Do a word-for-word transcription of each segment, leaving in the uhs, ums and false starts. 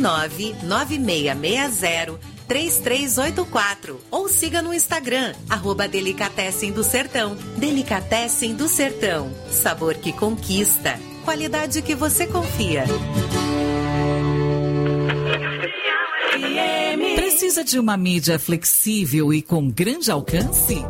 nove nove seis seis zero três três oito quatro ou siga no Instagram, arroba Delicatessen do Sertão. Delicatessen do Sertão, sabor que conquista, qualidade que você confia. Precisa de uma mídia flexível e com grande alcance?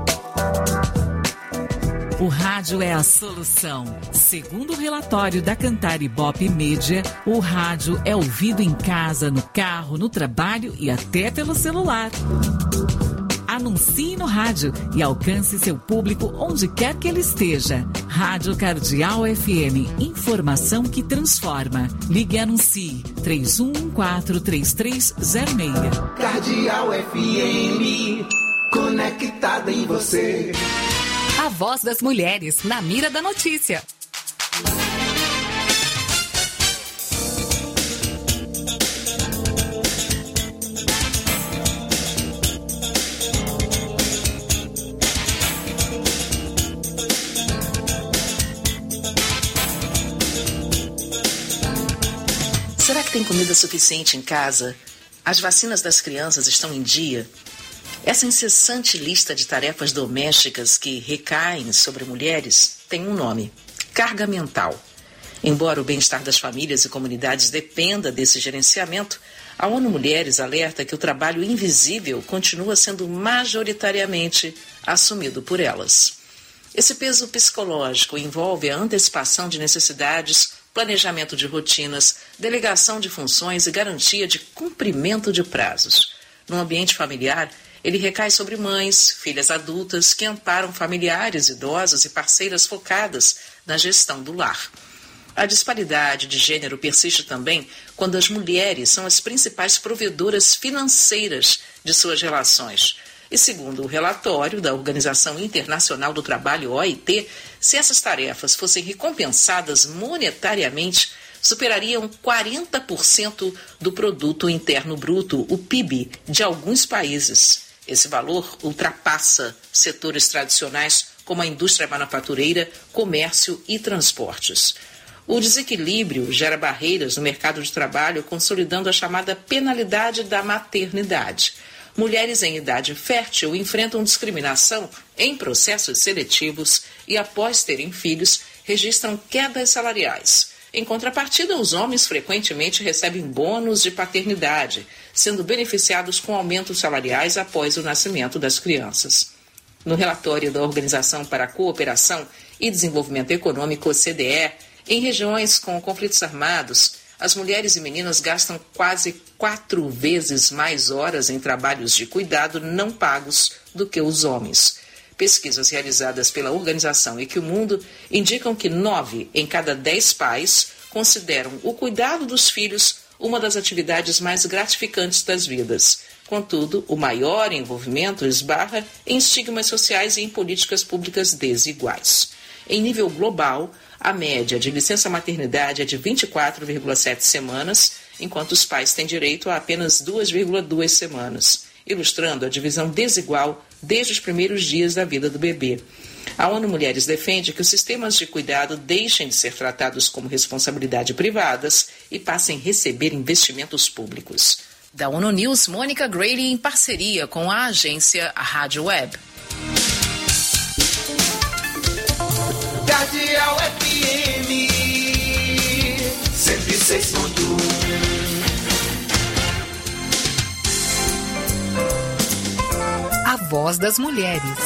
O rádio é a solução. Segundo o relatório da Cantar Ibope Mídia, o rádio é ouvido em casa, no carro, no trabalho e até pelo celular. Anuncie no rádio e alcance seu público onde quer que ele esteja. Rádio Cardeal F M, informação que transforma. Ligue e anuncie três um um quatro, três três zero seis. Cardeal F M, conectada em você. A voz das mulheres na mira da notícia. Será que tem comida suficiente em casa? As vacinas das crianças estão em dia? Essa incessante lista de tarefas domésticas que recaem sobre mulheres tem um nome: carga mental. Embora o bem-estar das famílias e comunidades dependa desse gerenciamento, a ONU Mulheres alerta que o trabalho invisível continua sendo majoritariamente assumido por elas. Esse peso psicológico envolve a antecipação de necessidades, planejamento de rotinas, delegação de funções e garantia de cumprimento de prazos. No ambiente familiar, ele recai sobre mães, filhas adultas que amparam familiares idosos e parceiras focadas na gestão do lar. A disparidade de gênero persiste também quando as mulheres são as principais provedoras financeiras de suas relações. E segundo o relatório da Organização Internacional do Trabalho, O I T, se essas tarefas fossem recompensadas monetariamente, superariam quarenta por cento do produto interno bruto, o P I B, de alguns países. Esse valor ultrapassa setores tradicionais como a indústria manufatureira, comércio e transportes. O desequilíbrio gera barreiras no mercado de trabalho, consolidando a chamada penalidade da maternidade. Mulheres em idade fértil enfrentam discriminação em processos seletivos e, após terem filhos, registram quedas salariais. Em contrapartida, os homens frequentemente recebem bônus de paternidade, sendo beneficiados com aumentos salariais após o nascimento das crianças. No relatório da Organização para a Cooperação e Desenvolvimento Econômico, O C D E, em regiões com conflitos armados, as mulheres e meninas gastam quase quatro vezes mais horas em trabalhos de cuidado não pagos do que os homens. Pesquisas realizadas pela organização Equimundo indicam que nove em cada dez pais consideram o cuidado dos filhos uma das atividades mais gratificantes das vidas. Contudo, o maior envolvimento esbarra em estigmas sociais e em políticas públicas desiguais. Em nível global, a média de licença maternidade é de vinte e quatro vírgula sete semanas, enquanto os pais têm direito a apenas duas vírgula duas semanas, ilustrando a divisão desigual desde os primeiros dias da vida do bebê. A ONU Mulheres defende que os sistemas de cuidado deixem de ser tratados como responsabilidade privadas e passem a receber investimentos públicos. Da ONU News, Mônica Grady em parceria com a agência Rádio Web. Cardeal F M cento e seis ponto um. A voz das mulheres.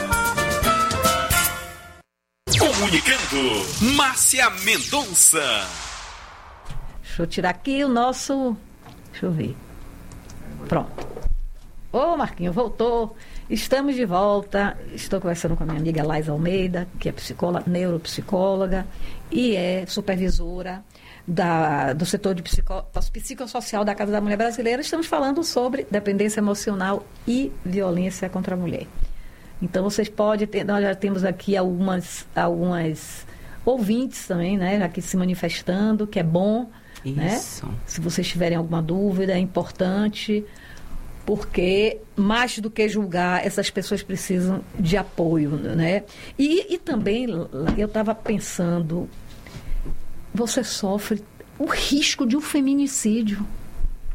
Comunicando, Márcia Mendonça. Deixa eu tirar aqui o nosso... Deixa eu ver. Pronto. Ô, Marquinho, voltou. Estamos de volta. Estou conversando com a minha amiga Laís Almeida, que é psicóloga, neuropsicóloga e é supervisora da, do setor de psico, psicossocial da Casa da Mulher Brasileira. Estamos falando sobre dependência emocional e violência contra a mulher. Então, vocês podem ter... Nós já temos aqui algumas, algumas ouvintes também, né? Aqui se manifestando, que é bom. Isso. Né? Se vocês tiverem alguma dúvida, é importante... Porque, mais do que julgar, essas pessoas precisam de apoio, né? E, e também, eu estava pensando, você sofre o risco de um feminicídio.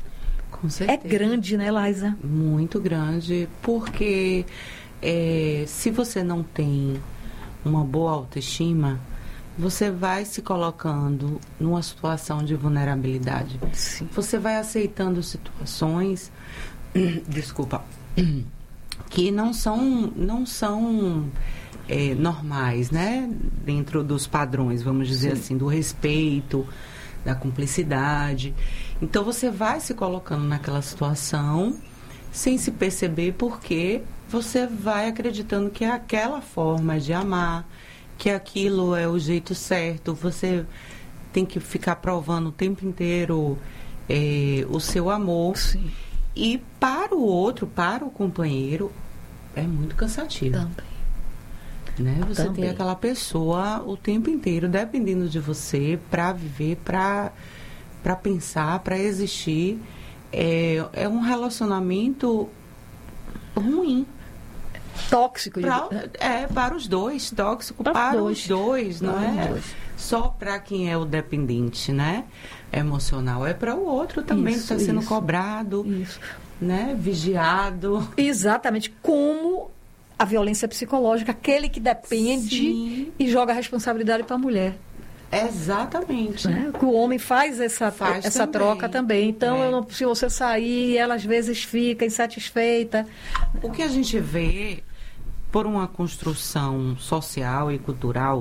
Com certeza. É grande, né, Laísa? Muito grande, porque é, se você não tem uma boa autoestima, você vai se colocando numa situação de vulnerabilidade. Sim. Você vai aceitando situações, desculpa, que não são, não são é, normais, né? Dentro dos padrões, vamos dizer Sim. assim, do respeito, da cumplicidade. Então você vai se colocando naquela situação sem se perceber, porque você vai acreditando que é aquela forma de amar, que aquilo é o jeito certo. Você tem que ficar provando o tempo inteiro é, o seu amor. Sim. E para o outro, para o companheiro, é muito cansativo. Também. Né? Você Também. tem aquela pessoa o tempo inteiro dependendo de você para viver, para para pensar, para existir. É, é um relacionamento ruim. Tóxico. Pra, de... é, para os dois, tóxico Para para, dois. os dois, não Para é? os dois. Só para quem é o dependente, né? Emocional. É para o outro também Isso, que está sendo isso. cobrado, Isso. né? Vigiado. Exatamente. Como a violência psicológica, aquele que depende Sim. e joga a responsabilidade para a mulher. Exatamente. Né? Que o homem faz essa, Faz essa também. troca também. Então, É. eu não, se você sair, ela às vezes fica insatisfeita. O que a gente vê, por uma construção social e cultural,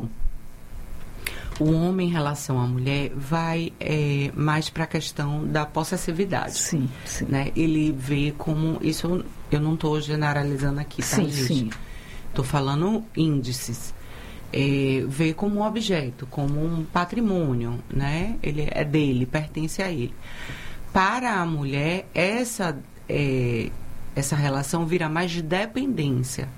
o homem em relação à mulher vai é, mais para a questão da possessividade. Sim, sim. Né? Ele vê como... Isso eu, eu não estou generalizando aqui, tá, Sim, gente? sim. Estou falando índices. É, vê como um objeto, como um patrimônio, né? Ele é dele, pertence a ele. Para a mulher, essa, é, essa relação vira mais de dependência,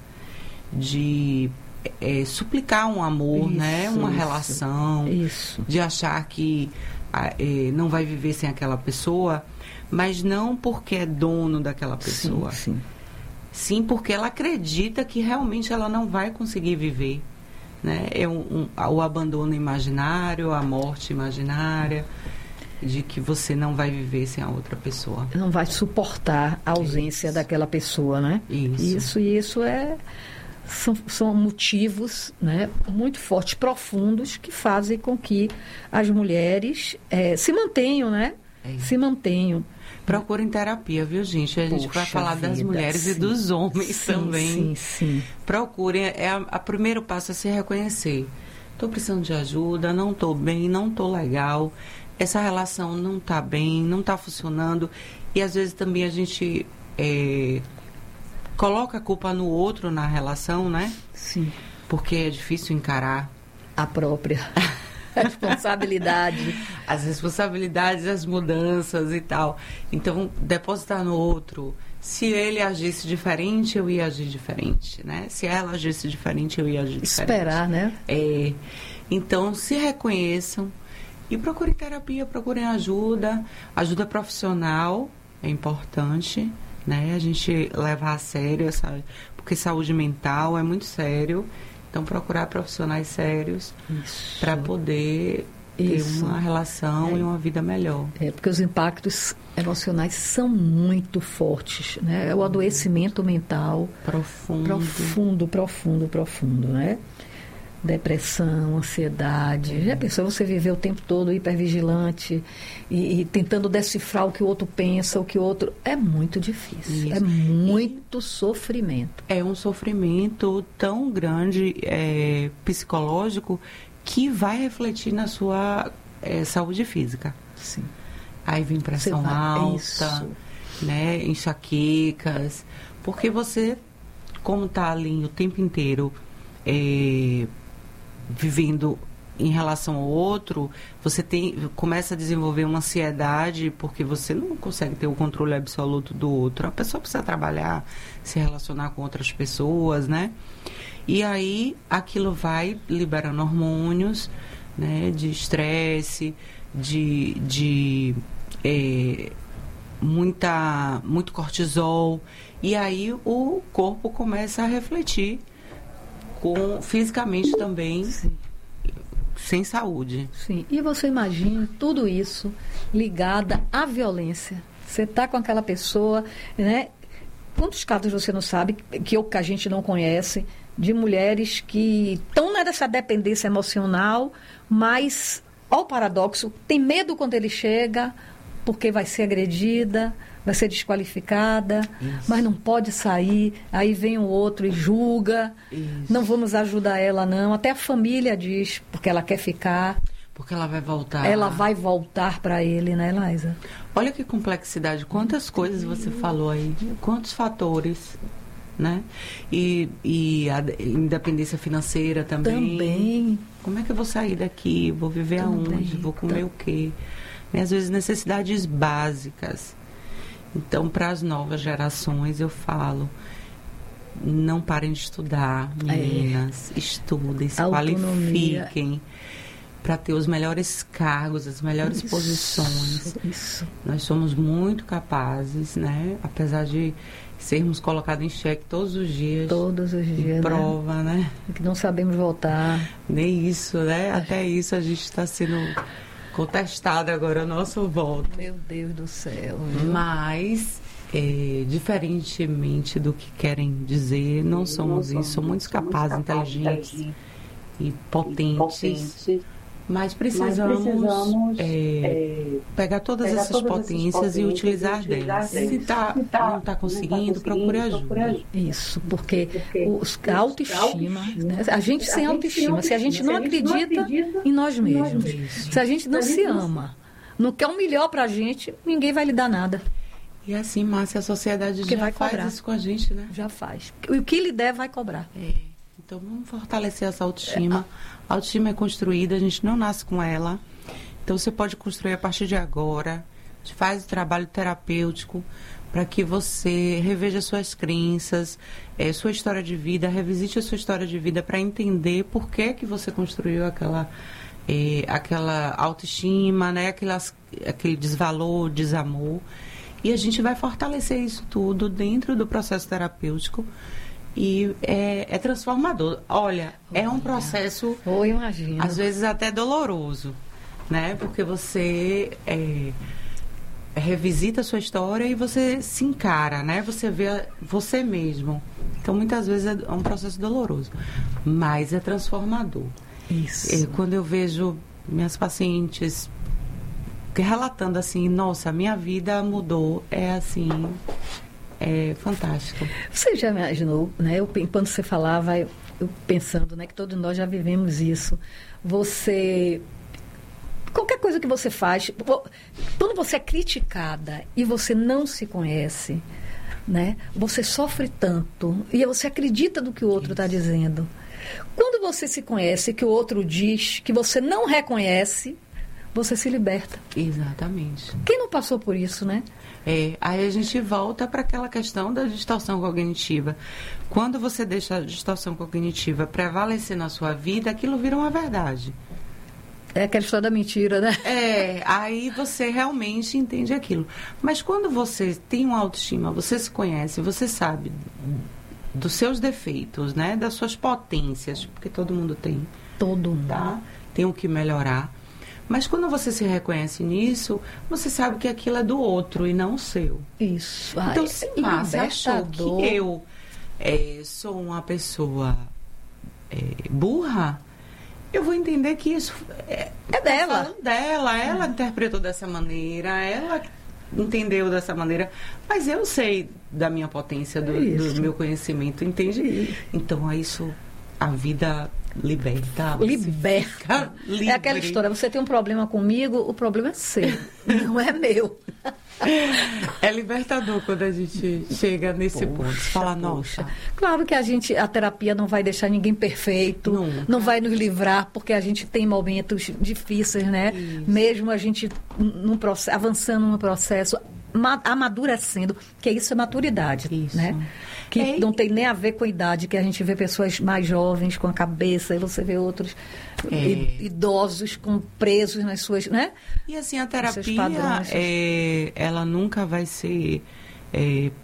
de é, suplicar um amor, Isso, né? Uma isso, relação, Isso. de achar que ah, é, não vai viver sem aquela pessoa, mas não porque é dono daquela pessoa. Sim, sim. Sim, porque ela acredita que realmente ela não vai conseguir viver. Né? É um, um, o abandono imaginário, a morte imaginária, de que você não vai viver sem a outra pessoa. Não vai suportar a ausência Isso. daquela pessoa, né? Isso. Isso, e isso é... São, são motivos, né, muito fortes, profundos, que fazem com que as mulheres eh, se mantenham, né? É. Se mantenham. Procurem terapia, viu, gente? A gente Poxa vai falar das vida, mulheres sim. e dos homens Sim, também. Sim, sim. Procurem. É a, a primeiro passo é se reconhecer. Estou precisando de ajuda, não estou bem, não estou legal. Essa relação não está bem, não está funcionando. E às vezes também a gente é, coloca a culpa no outro na relação, né? Sim. Porque é difícil encarar A própria responsabilidade. as responsabilidades, as mudanças e tal. Então, depositar no outro. Se ele agisse diferente, eu ia agir diferente, né? Se ela agisse diferente, eu ia agir diferente. Esperar, né? É, então, se reconheçam e procurem terapia, procurem ajuda. Ajuda profissional é importante, né? A gente levar a sério essa... Porque saúde mental é muito sério. Então, procurar profissionais sérios para poder ter Isso. uma relação É. e uma vida melhor. É, porque os impactos emocionais são muito fortes, né? É o adoecimento mental Profundo. profundo, profundo, profundo, né? Depressão, ansiedade. Já pensou você viver o tempo todo hipervigilante e, e tentando decifrar o que o outro pensa, o que o outro... É muito difícil. Isso. É muito sofrimento. É um sofrimento tão grande, é, psicológico, que vai refletir na sua é, saúde física. Sim. Aí vem pressão Você vai- alta, Isso. né, enxaquecas, porque você, como está ali o tempo inteiro é, vivendo em relação ao outro, você tem, começa a desenvolver uma ansiedade, porque você não consegue ter o controle absoluto do outro. A pessoa precisa trabalhar, se relacionar com outras pessoas, né? E aí aquilo vai liberando hormônios, né, de estresse, de, de é, muita, muito cortisol. E aí o corpo começa a refletir com, fisicamente também, Sim. sem saúde. Sim. E você imagina tudo isso ligada à violência Você está com aquela pessoa, né? Quantos casos você não sabe, que, eu, que a gente não conhece, de mulheres que estão nessa dependência emocional, mas, ao paradoxo, tem medo quando ele chega, porque vai ser agredida, vai ser desqualificada, Isso. mas não pode sair, aí vem o outro e julga, Isso. não vamos ajudar ela não, até a família diz, porque ela quer ficar. Porque ela vai voltar. Ela vai voltar para ele, né, Laísa? Olha que complexidade, quantas coisas você falou aí, quantos fatores, né? E, e a independência financeira também. Também. Como é que eu vou sair daqui? Vou viver também. Aonde? Vou comer o quê? Né? Às vezes necessidades básicas. Então, para as novas gerações, eu falo, não parem de estudar, meninas. É. Estudem, se Autonomia. Qualifiquem para ter os melhores cargos, as melhores isso, posições. Isso. Nós somos muito capazes, né? Apesar de sermos colocados em xeque todos os dias. Todos os dias, prova, né? né? Que não sabemos voltar. Nem isso, né? Até isso a gente está sendo contestado agora, a nosso voto. Meu Deus do céu. Mas, é, diferentemente do que querem dizer, não somos isso. Somos muito capazes, inteligentes e potentes. Mas precisamos, Mas precisamos é, é, pegar todas pegar essas todas potências, potências e utilizar, utilizar delas. delas. Se tá, se tá, não está conseguindo, tá procure ajuda. Isso, porque, porque os, a autoestima, né? A gente sem autoestima, se a gente não acredita em nós mesmos, se a gente não se ama, não quer o melhor para a gente, ninguém vai lhe dar nada. E assim, Márcia, a sociedade já vai faz cobrar. Isso com a gente, né? Já faz. O que lhe der vai cobrar. É. Então, vamos fortalecer essa autoestima. A autoestima é construída, a gente não nasce com ela. Então, você pode construir a partir de agora. A gente faz o trabalho terapêutico para que você reveja suas crenças, é, sua história de vida, revisite a sua história de vida para entender por que, que você construiu aquela, é, aquela autoestima, né? Aquelas, aquele desvalor, desamor. E a gente vai fortalecer isso tudo dentro do processo terapêutico. E é, é transformador. Olha, Olha, é um processo, oh, imagino. Às vezes até doloroso, né? Porque você é, revisita a sua história e você se encara, né? Você vê você mesmo. Então, muitas vezes é um processo doloroso, mas é transformador. Isso. É, quando eu vejo minhas pacientes relatando assim, nossa, minha vida mudou, é assim... É fantástico. Você já imaginou, né? Eu, enquanto você falava, eu, eu pensando, né, que todos nós já vivemos isso. Você... Qualquer coisa que você faz, quando você é criticada e você não se conhece, né? Você sofre tanto e você acredita no que o outro está dizendo. Quando você se conhece, que o outro diz, que você não reconhece, você se liberta. Exatamente. Quem não passou por isso, né? É, aí a gente volta para aquela questão da distorção cognitiva. Quando você deixa a distorção cognitiva prevalecer na sua vida, aquilo vira uma verdade. É aquela história da mentira, né? É, aí você realmente entende aquilo. Mas quando você tem uma autoestima, você se conhece, você sabe dos seus defeitos, né? Das suas potências, porque todo mundo tem. Todo mundo. Tá? Tem o que melhorar. Mas quando você se reconhece nisso, você sabe que aquilo é do outro e não seu. Isso. Então, se Márcia achou que eu é, sou uma pessoa é, burra, eu vou entender que isso é, é dela. dela. Ela é. interpretou dessa maneira, ela entendeu dessa maneira. Mas eu sei da minha potência, do, do meu conhecimento, entende? Isso. Então, é isso, a vida... Liberta. Liberta. É aquela história, você tem um problema comigo, o problema é seu, não é meu. É libertador quando a gente chega nesse poxa, ponto. Fala, nossa. Claro que a gente, a terapia não vai deixar ninguém perfeito, Nunca. não vai nos livrar, porque a gente tem momentos difíceis, né? Isso. Mesmo a gente num processo, avançando no processo, amadurecendo, que isso é maturidade, isso. né? Que é, não tem nem a ver com a idade, que a gente vê pessoas mais jovens com a cabeça, e você vê outros é. idosos com presos nas suas, né? E assim, a terapia, é, ela nunca vai ser é,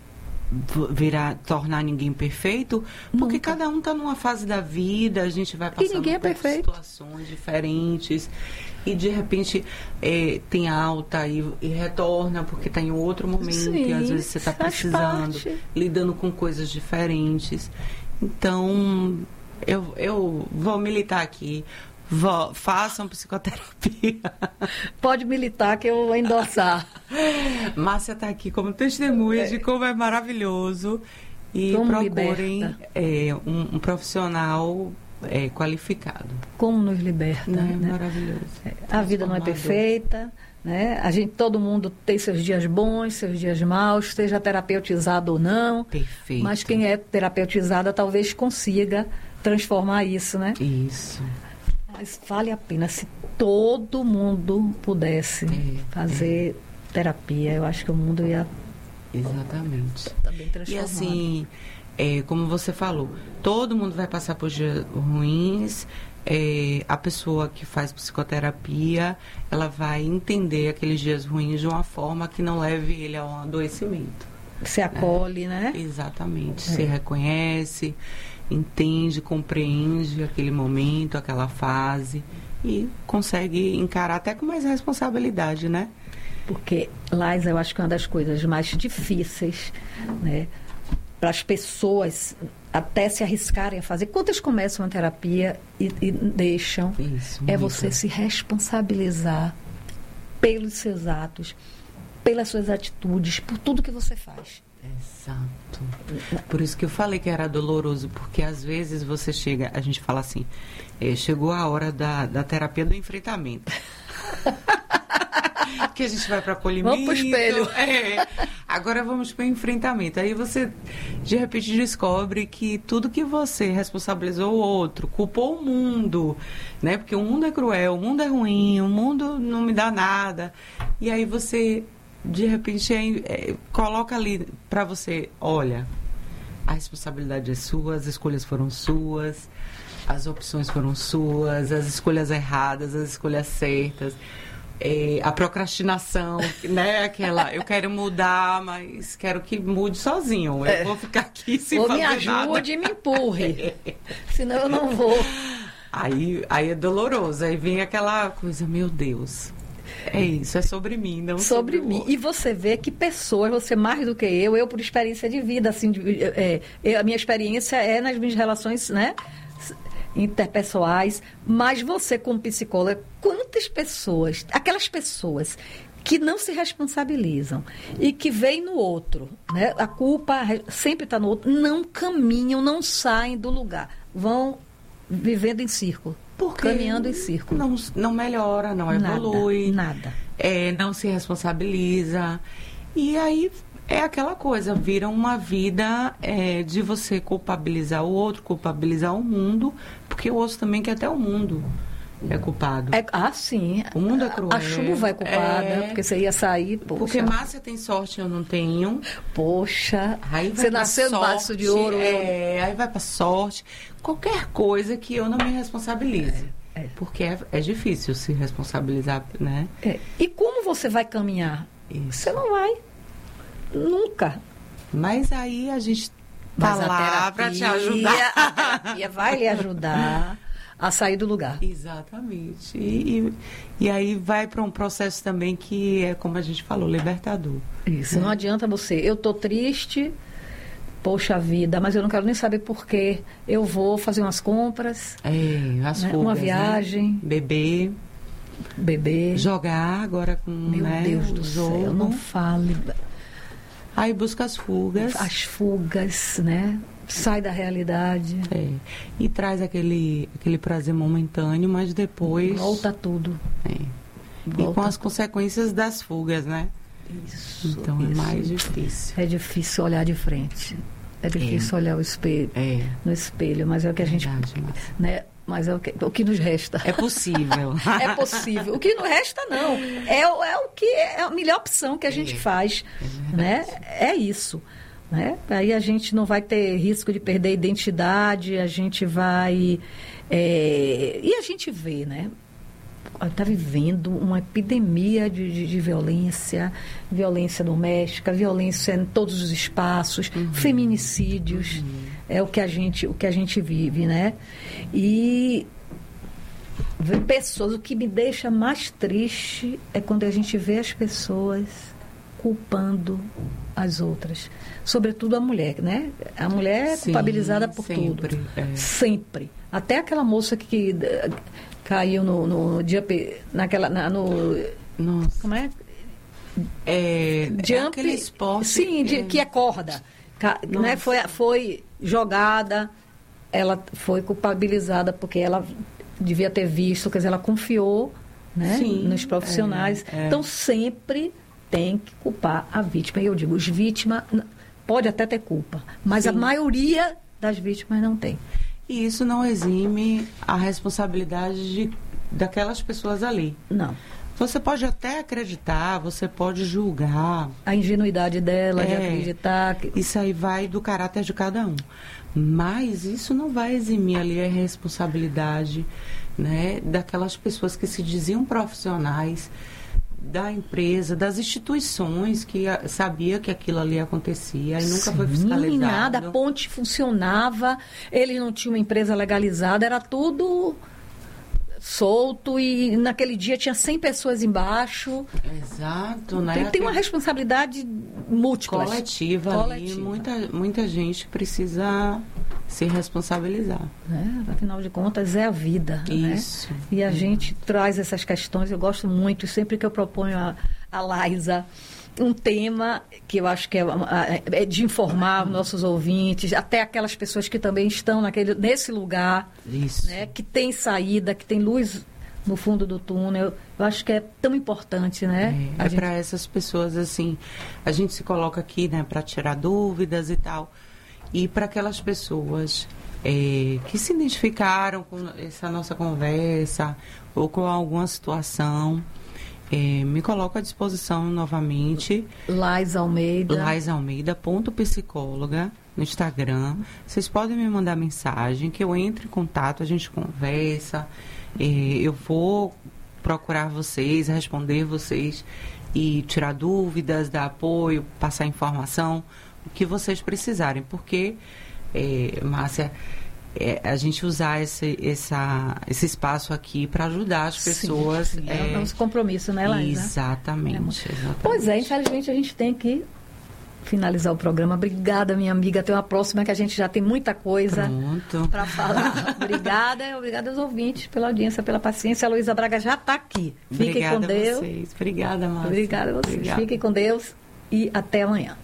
virar, tornar ninguém perfeito, porque Nunca. cada um está numa fase da vida, a gente vai passando ninguém é por perfeito. situações diferentes e de repente é, tem alta e, e retorna porque está em outro momento. Sim, E às vezes você está faz precisando, parte. lidando com coisas diferentes. Então eu, eu vou militar aqui. Vó, façam psicoterapia. Pode militar que eu vou endossar. Márcia está aqui como testemunha de como é maravilhoso. E Como procurem liberta. é, um, um profissional é, qualificado. Como nos liberta. Não é né? maravilhoso. A vida não é Transformador. perfeita, né? A gente, todo mundo tem seus dias bons, seus dias maus, seja terapeutizado ou não. Perfeito. Mas quem é terapeutizada talvez consiga transformar isso, né? Isso. Mas vale a pena se todo mundo pudesse É, fazer terapia. Eu acho que o mundo ia Exatamente. estar bem E transformado. assim, é, como você falou, todo mundo vai passar por dias ruins. É, a pessoa que faz psicoterapia, ela vai entender aqueles dias ruins de uma forma que não leve ele a um adoecimento. Se acolhe, né? Exatamente. Se reconhece, entende, compreende aquele momento, aquela fase e consegue encarar até com mais responsabilidade, né? Porque, Laís, eu acho que é uma das coisas mais difíceis, né, para as pessoas até se arriscarem a fazer. Quantas começam a terapia e, e deixam? Isso, É muito. você se responsabilizar pelos seus atos, pelas suas atitudes, por tudo que você faz. Exato. Por isso que eu falei que era doloroso, porque às vezes você chega, a gente fala assim, eh, chegou a hora da, da terapia do enfrentamento. Que a gente vai para acolhimento. Vamos pro espelho. É, agora vamos para o enfrentamento. Aí você, de repente, descobre que tudo que você responsabilizou o outro, culpou o mundo, né? Porque o mundo é cruel, o mundo é ruim, o mundo não me dá nada. E aí você, de repente, é, é, coloca ali para você, olha, a responsabilidade é sua, as escolhas foram suas, as opções foram suas, as escolhas erradas, as escolhas certas. É, a procrastinação, né? Aquela, eu quero mudar, mas quero que mude sozinho. Eu É. vou ficar aqui sem Ou fazer me ajude nada. e me empurre. Senão eu não vou. Aí, aí é doloroso. Aí vem aquela coisa, meu Deus. É isso, é sobre mim, não Sobre sobre, o mim. outro. E você vê que pessoas, você mais do que eu, eu por experiência de vida, assim, de- é, eu- a minha experiência é nas minhas relações, né, interpessoais, mas você como psicóloga, quantas pessoas, aquelas pessoas que não se responsabilizam e que veem no outro, né, a culpa sempre está no outro, não caminham, não saem do lugar, vão vivendo em círculo, Porque caminhando em círculo. Não, não melhora, não evolui. Nada, nada. É, não se responsabiliza. E aí é aquela coisa, vira uma vida é, de você culpabilizar o outro, culpabilizar o mundo, porque o outro também quer até o mundo é culpado. É, ah, sim. O mundo é cruel. A chuva é culpada, É. porque você ia sair, poxa. Porque Márcia tem sorte, eu não tenho. Poxa, Aí vai você pra nasceu no sorte, baço de ouro. É, aí vai pra sorte. Qualquer coisa que eu não me responsabilize. É, é. Porque é, é difícil se responsabilizar, né? É. E como você vai caminhar? Isso. Você não vai. Nunca. Mas aí a gente tá Mas a lá pra te terapia- ajudar. A terapia vai lhe ajudar a sair do lugar. Exatamente. E, e, e aí vai para um processo também que é, como a gente falou, libertador. Isso. Não adianta você. Eu tô triste, poxa vida, mas eu não quero nem saber por quê. Eu vou fazer umas compras, É, as né, fugas, uma viagem, né? Beber, beber. jogar agora com Meu né, Deus o do jogo. céu, não fale. Aí busca as fugas. As fugas, né? Sai da realidade. É, e traz aquele, aquele prazer momentâneo, mas depois. Volta tudo. É. E Volta com as consequências das fugas, né? Isso. Então isso. é mais difícil. É difícil olhar de frente. É difícil olhar o espelho, É. no espelho, mas é o que a gente. Verdade, Márcia. Né? Mas é o que, o que nos resta. É possível. É possível. O que não resta, não. É, o- é o que é a melhor opção que a gente É. faz. É né? verdade. É isso. Né? Aí a gente não vai ter risco de perder a identidade, a gente vai. é, E a gente vê, né? está vivendo uma epidemia de, de, de violência, violência doméstica, violência em todos os espaços, uhum. feminicídios, uhum. é o que a gente, o que a gente vive, né? E ver pessoas, o que me deixa mais triste é quando a gente vê as pessoas culpando as outras, sobretudo a mulher, né? A mulher é culpabilizada por sempre, tudo, é. sempre. Até aquela moça que, que caiu no, no dia naquela na, no Nossa. como é? É, Jump, é aquele esporte sim, de, é... que é corda, né? Foi foi jogada, ela foi culpabilizada porque ela devia ter visto, quer dizer, ela confiou, né? Sim, nos profissionais. É, é. Então sempre tem que culpar a vítima. E eu digo, os vítimas pode até ter culpa, mas Sim. a maioria das vítimas não tem. E isso não exime a responsabilidade de, daquelas pessoas ali. Não. Você pode até acreditar, você pode julgar. A ingenuidade dela é, de acreditar. Que... Isso aí vai do caráter de cada um. Mas isso não vai eximir ali a responsabilidade, né, daquelas pessoas que se diziam profissionais, da empresa, das instituições que a, sabia que aquilo ali acontecia e nunca Sim, foi fiscalizado. Nada, a ponte funcionava, ele não tinha uma empresa legalizada, era tudo solto e naquele dia tinha cem pessoas embaixo. Exato, né? Tem, tem uma responsabilidade múltipla. Coletiva, Coletiva. ali, muita, muita gente precisa se responsabilizar. É, afinal de contas, é a vida. Isso. Né? E a gente traz essas questões, eu gosto muito, sempre que eu proponho a, a Laísa um tema que eu acho que é, é de informar nossos ouvintes, até aquelas pessoas que também estão naquele, nesse lugar, Isso. Né, que tem saída, que tem luz no fundo do túnel. Eu acho que é tão importante, né? É, é gente... para essas pessoas, assim, a gente se coloca aqui, né, para tirar dúvidas e tal. E para aquelas pessoas é, que se identificaram com essa nossa conversa ou com alguma situação, é, me coloco à disposição novamente. Laís Almeida. Laís Almeida, ponto psicóloga, no Instagram. Vocês podem me mandar mensagem, que eu entre em contato, a gente conversa. É, eu vou procurar vocês, responder vocês e tirar dúvidas, dar apoio, passar informação, o que vocês precisarem. Porque, é, Márcia, é, a gente usar esse, essa, esse espaço aqui para ajudar as pessoas. Sim, sim. É, é um compromisso, né, Laís? Exatamente, é, exatamente. Pois é, infelizmente a gente tem que finalizar o programa. Obrigada, minha amiga. Até uma próxima, que a gente já tem muita coisa para falar. Obrigada, obrigada aos ouvintes pela audiência, pela paciência. A Luísa Braga já está aqui. Fiquem Obrigada com Deus. A vocês. Obrigada, Márcia. Obrigada a vocês. Obrigada. Fiquem com Deus e até amanhã.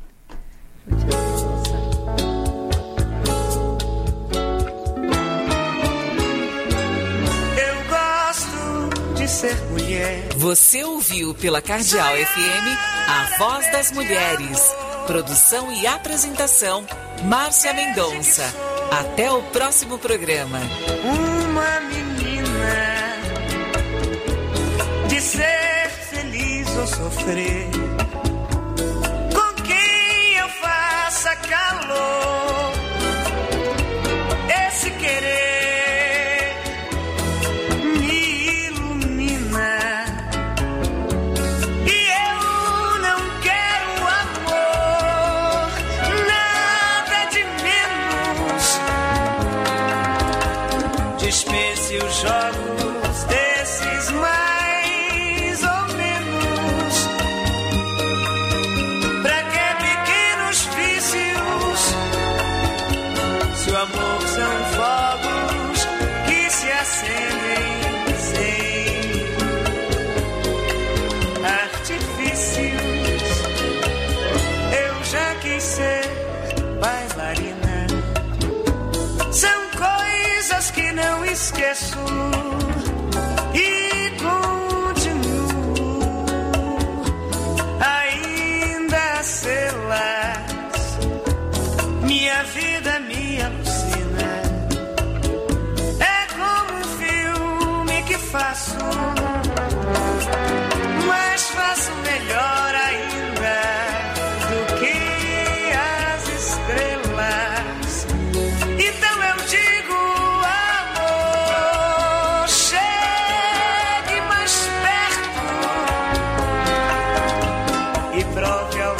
Eu gosto de ser mulher. Você ouviu pela Cardeal F M A Voz das Mulheres. Produção e apresentação, Márcia Mendonça. Até o próximo programa. Uma menina de ser feliz ou sofrer, com quem eu faça calor, esse querer me ilumina. E eu não quero amor, nada de menos. Dispense os jogos desses mais ou menos.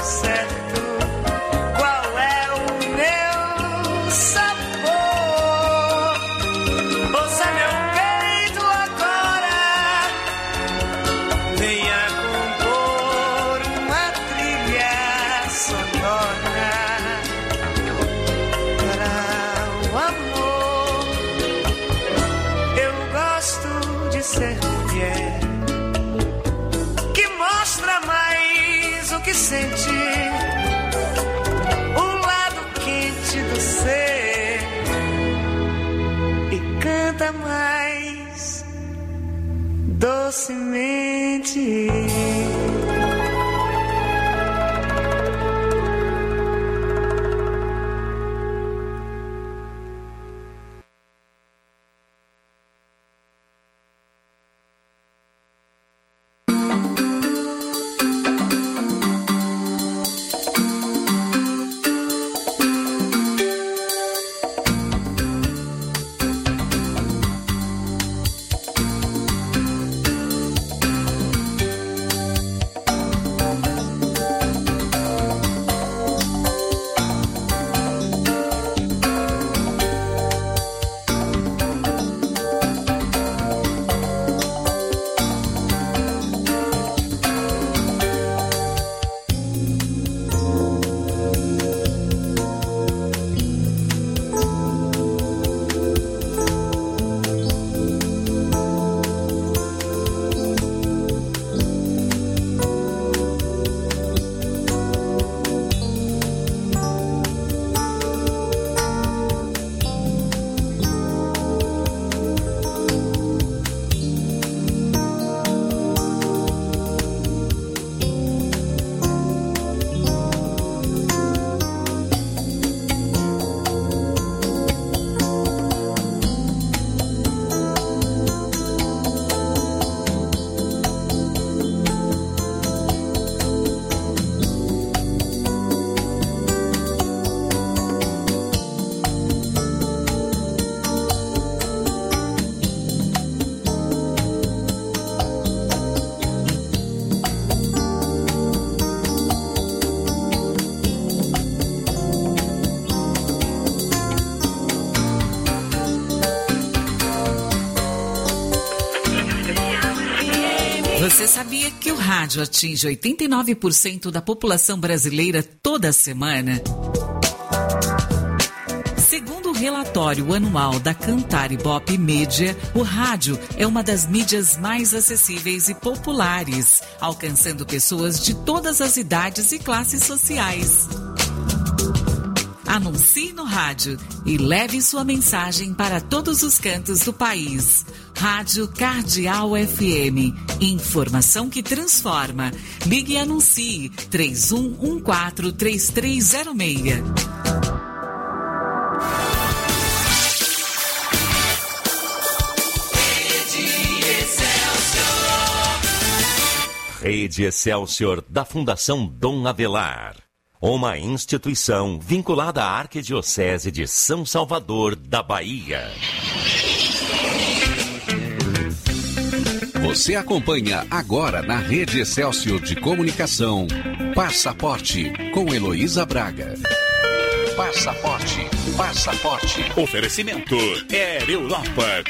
certo qual é o meu sabor. Ouça meu peito agora, venha compor uma trilha sonora para o amor. Eu gosto de ser mulher, que mostra mais o que sente, o lado quente do ser, e canta mais docemente. Você sabia que o rádio atinge oitenta e nove por cento da população brasileira toda semana? Segundo o relatório anual da Cantar Ibope Média, o rádio é uma das mídias mais acessíveis e populares, alcançando pessoas de todas as idades e classes sociais. Anuncie no rádio e leve sua mensagem para todos os cantos do país. Rádio Cardeal F M. Informação que transforma. Ligue e anuncie três um um quatro, três três zero seis. Rede Excelsior da Fundação Dom Avelar. Uma instituição vinculada à Arquidiocese de São Salvador, da Bahia. Você acompanha agora na Rede Excelsior de Comunicação, Passaporte, com Heloísa Braga. Passaporte, Passaporte. Oferecimento Air Europa.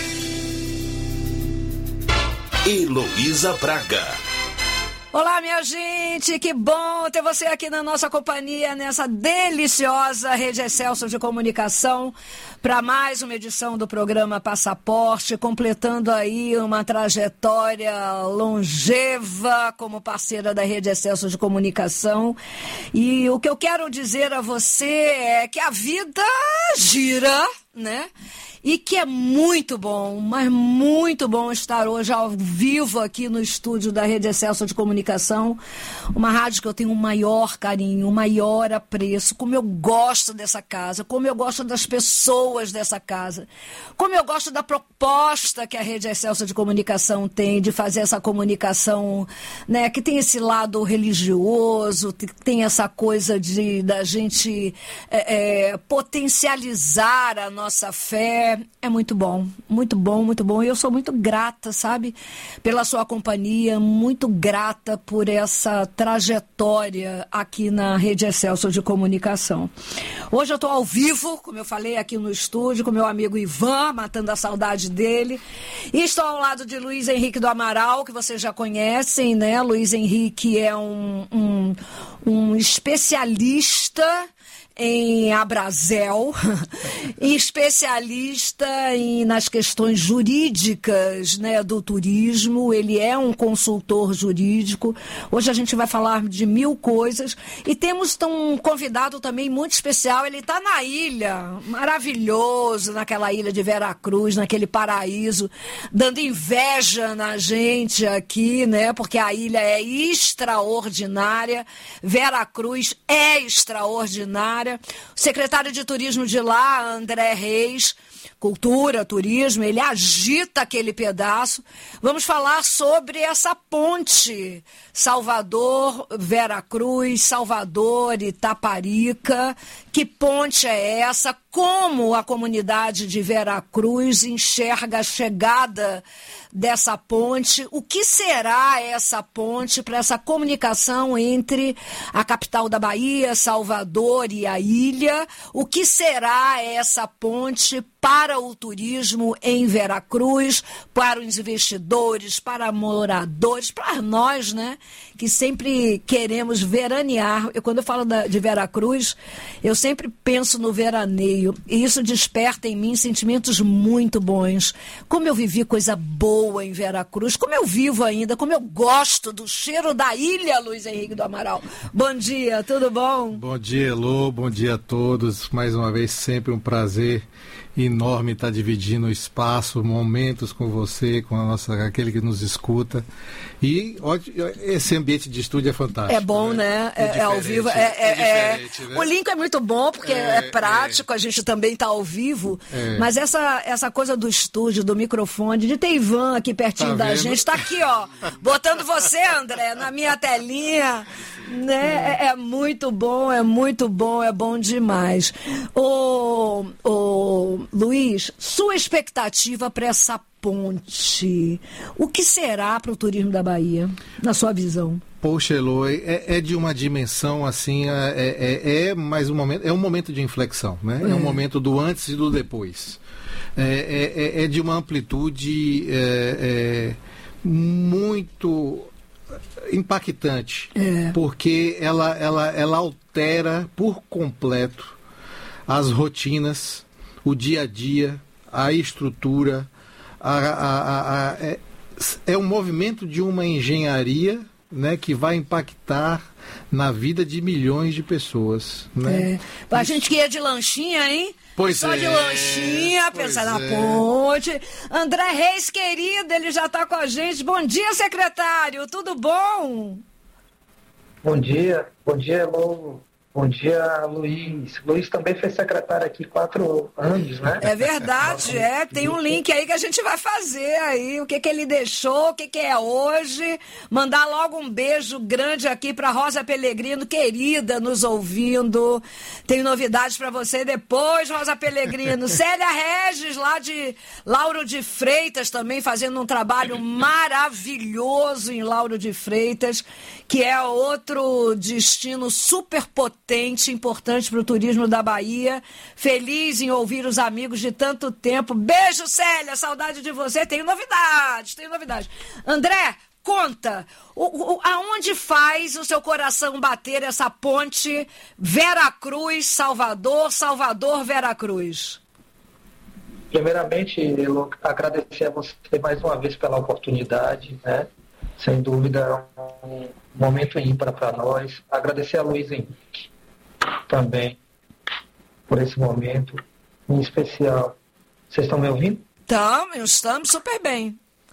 Heloísa Braga. Olá, minha gente, que bom ter você aqui na nossa companhia, nessa deliciosa Rede Excelsior de Comunicação, para mais uma edição do programa Passaporte, completando aí uma trajetória longeva como parceira da Rede Excelsior de Comunicação. E o que eu quero dizer a você é que a vida gira, né? E que é muito bom, mas muito bom estar hoje ao vivo aqui no estúdio da Rede Excelsior de Comunicação, uma rádio que eu tenho o maior carinho, o maior apreço, como eu gosto dessa casa, como eu gosto das pessoas dessa casa, como eu gosto da proposta que a Rede Excelsior de Comunicação tem de fazer essa comunicação, né, que tem esse lado religioso, tem essa coisa de da gente é, é, potencializar a nossa fé, É, é muito bom, muito bom, muito bom. E eu sou muito grata, sabe, pela sua companhia, muito grata por essa trajetória aqui na Rede Excelsior de Comunicação. Hoje eu estou ao vivo, como eu falei, aqui no estúdio, com meu amigo Ivan, matando a saudade dele. E estou ao lado de Luiz Henrique do Amaral, que vocês já conhecem, né? Luiz Henrique é um, um, um especialista em Abrazel, especialista em, nas questões jurídicas, né, do turismo. Ele é um consultor jurídico. Hoje a gente vai falar de mil coisas e temos um convidado também muito especial. Ele está na ilha, maravilhoso, naquela ilha de Veracruz, naquele paraíso, dando inveja na gente aqui, né, porque a ilha é extraordinária, Veracruz é extraordinária. O secretário de turismo de lá, André Reis, cultura, turismo, ele agita aquele pedaço. Vamos falar sobre essa ponte Salvador, Veracruz, Salvador, Itaparica. Que ponte é essa? Como a comunidade de Veracruz enxerga a chegada dessa ponte? O que será essa ponte para essa comunicação entre a capital da Bahia, Salvador e a ilha? O que será essa ponte para o turismo em Veracruz, para os investidores, para moradores, para nós, né, que sempre queremos veranear? Eu, quando eu falo da, de Veracruz, eu sempre penso no veraneio, e isso desperta em mim sentimentos muito bons. Como eu vivi coisa boa em Veracruz, como eu vivo ainda, como eu gosto do cheiro da ilha, Luiz Henrique do Amaral. Bom dia, tudo bom? Bom dia, Elô, bom dia a todos. Mais uma vez, sempre um prazer enorme estar dividindo o espaço, momentos com você, com a nossa, aquele que nos escuta. E esse ambiente de estúdio é fantástico. É bom, né? né? É, é ao vivo. É, é, é né? O link é muito bom, porque é, é prático, é. A gente também está ao vivo. É. Mas essa, essa coisa do estúdio, do microfone, de ter Ivan aqui pertinho tá da vendo? gente, está aqui, ó, botando você, André, na minha telinha. Né? É, é muito bom, é muito bom, é bom demais. Ô, ô, Luiz, sua expectativa para essa ponte, o que será para o turismo da Bahia, na sua visão? Poxa, Elô, é, é de uma dimensão assim, é, é, é mais um momento, é um momento de inflexão, né? É, é um momento do antes e do depois. É, é, é de uma amplitude é, é, muito impactante, é. porque ela, ela, ela altera por completo as rotinas, o dia a dia, a estrutura, a, a, a, a, é, é um movimento de uma engenharia, né, que vai impactar na vida de milhões de pessoas. Né? É. A gente que ia de lanchinha, hein? Pois Só é, de lanchinha, pensar na é. ponte. André Reis, querido, ele já está com a gente. Bom dia, secretário, tudo bom? Bom dia, bom dia, Elô. Bom dia, Luiz. Luiz também foi secretário aqui quatro anos, né? É verdade, é. Tem um link aí que a gente vai fazer aí. O que que ele deixou, o que que é hoje. Mandar logo um beijo grande aqui para Rosa Pellegrino, querida, nos ouvindo. Tem novidades para você depois, Rosa Pellegrino. Célia Regis, lá de Lauro de Freitas, também fazendo um trabalho maravilhoso em Lauro de Freitas, que é outro destino super potente, importante para o turismo da Bahia. Feliz em ouvir os amigos de tanto tempo. Beijo, Célia, saudade de você. Tenho novidades, tenho novidades. André, conta, o, o, aonde faz o seu coração bater essa ponte Veracruz, Salvador, Salvador, Veracruz? Primeiramente, eu agradecer a você mais uma vez pela oportunidade, né? Sem dúvida, um momento ímpar para nós. Agradecer a Luiz Henrique também por esse momento, em especial. Vocês estão me ouvindo? Estamos, estamos super bem.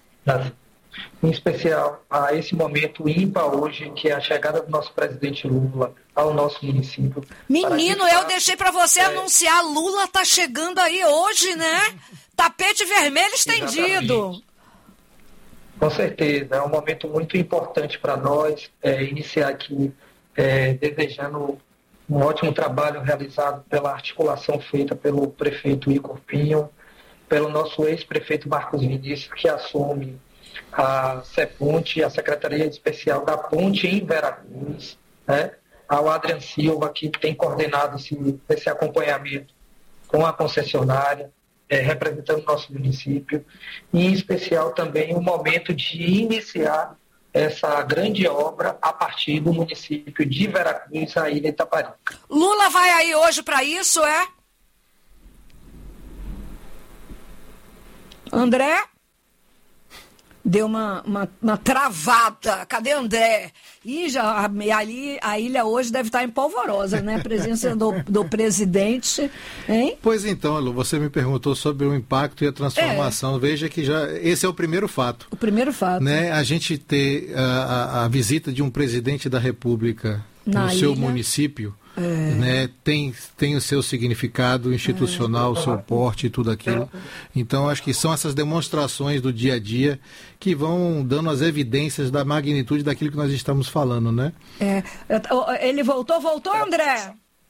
Em especial a esse momento ímpar hoje, que é a chegada do nosso presidente Lula ao nosso município. Menino, eu deixei para você é... anunciar, Lula está chegando aí hoje, né? Tapete vermelho estendido. Exatamente. Com certeza, é um momento muito importante para nós, é, iniciar aqui é, desejando um ótimo trabalho realizado pela articulação feita pelo prefeito Igor Pinho, pelo nosso ex-prefeito Marcos Vinícius, que assume a SEPONTE, a Secretaria Especial da Ponte em Veracruz, né? Ao Adrian Silva, que tem coordenado esse, esse acompanhamento com a concessionária, é, representando o nosso município, e em especial também o momento de iniciar essa grande obra a partir do município de Veracruz, a Ilha Itaparica. Lula vai aí hoje para isso, é? André? Deu uma, uma, uma travada. Cadê André? Ih, já, ali, a ilha hoje deve estar em polvorosa, né? A presença do, do presidente, hein? Pois então, Lu, você me perguntou sobre o impacto e a transformação. É. Veja que já esse é o primeiro fato. O primeiro fato. Né? A gente ter a, a, a visita de um presidente da República Na no seu ilha. município, É. né, tem, tem o seu significado institucional, o seu porte e tudo aquilo. Então, acho que são essas demonstrações do dia a dia que vão dando as evidências da magnitude daquilo que nós estamos falando, né? É. Ele voltou, voltou, André?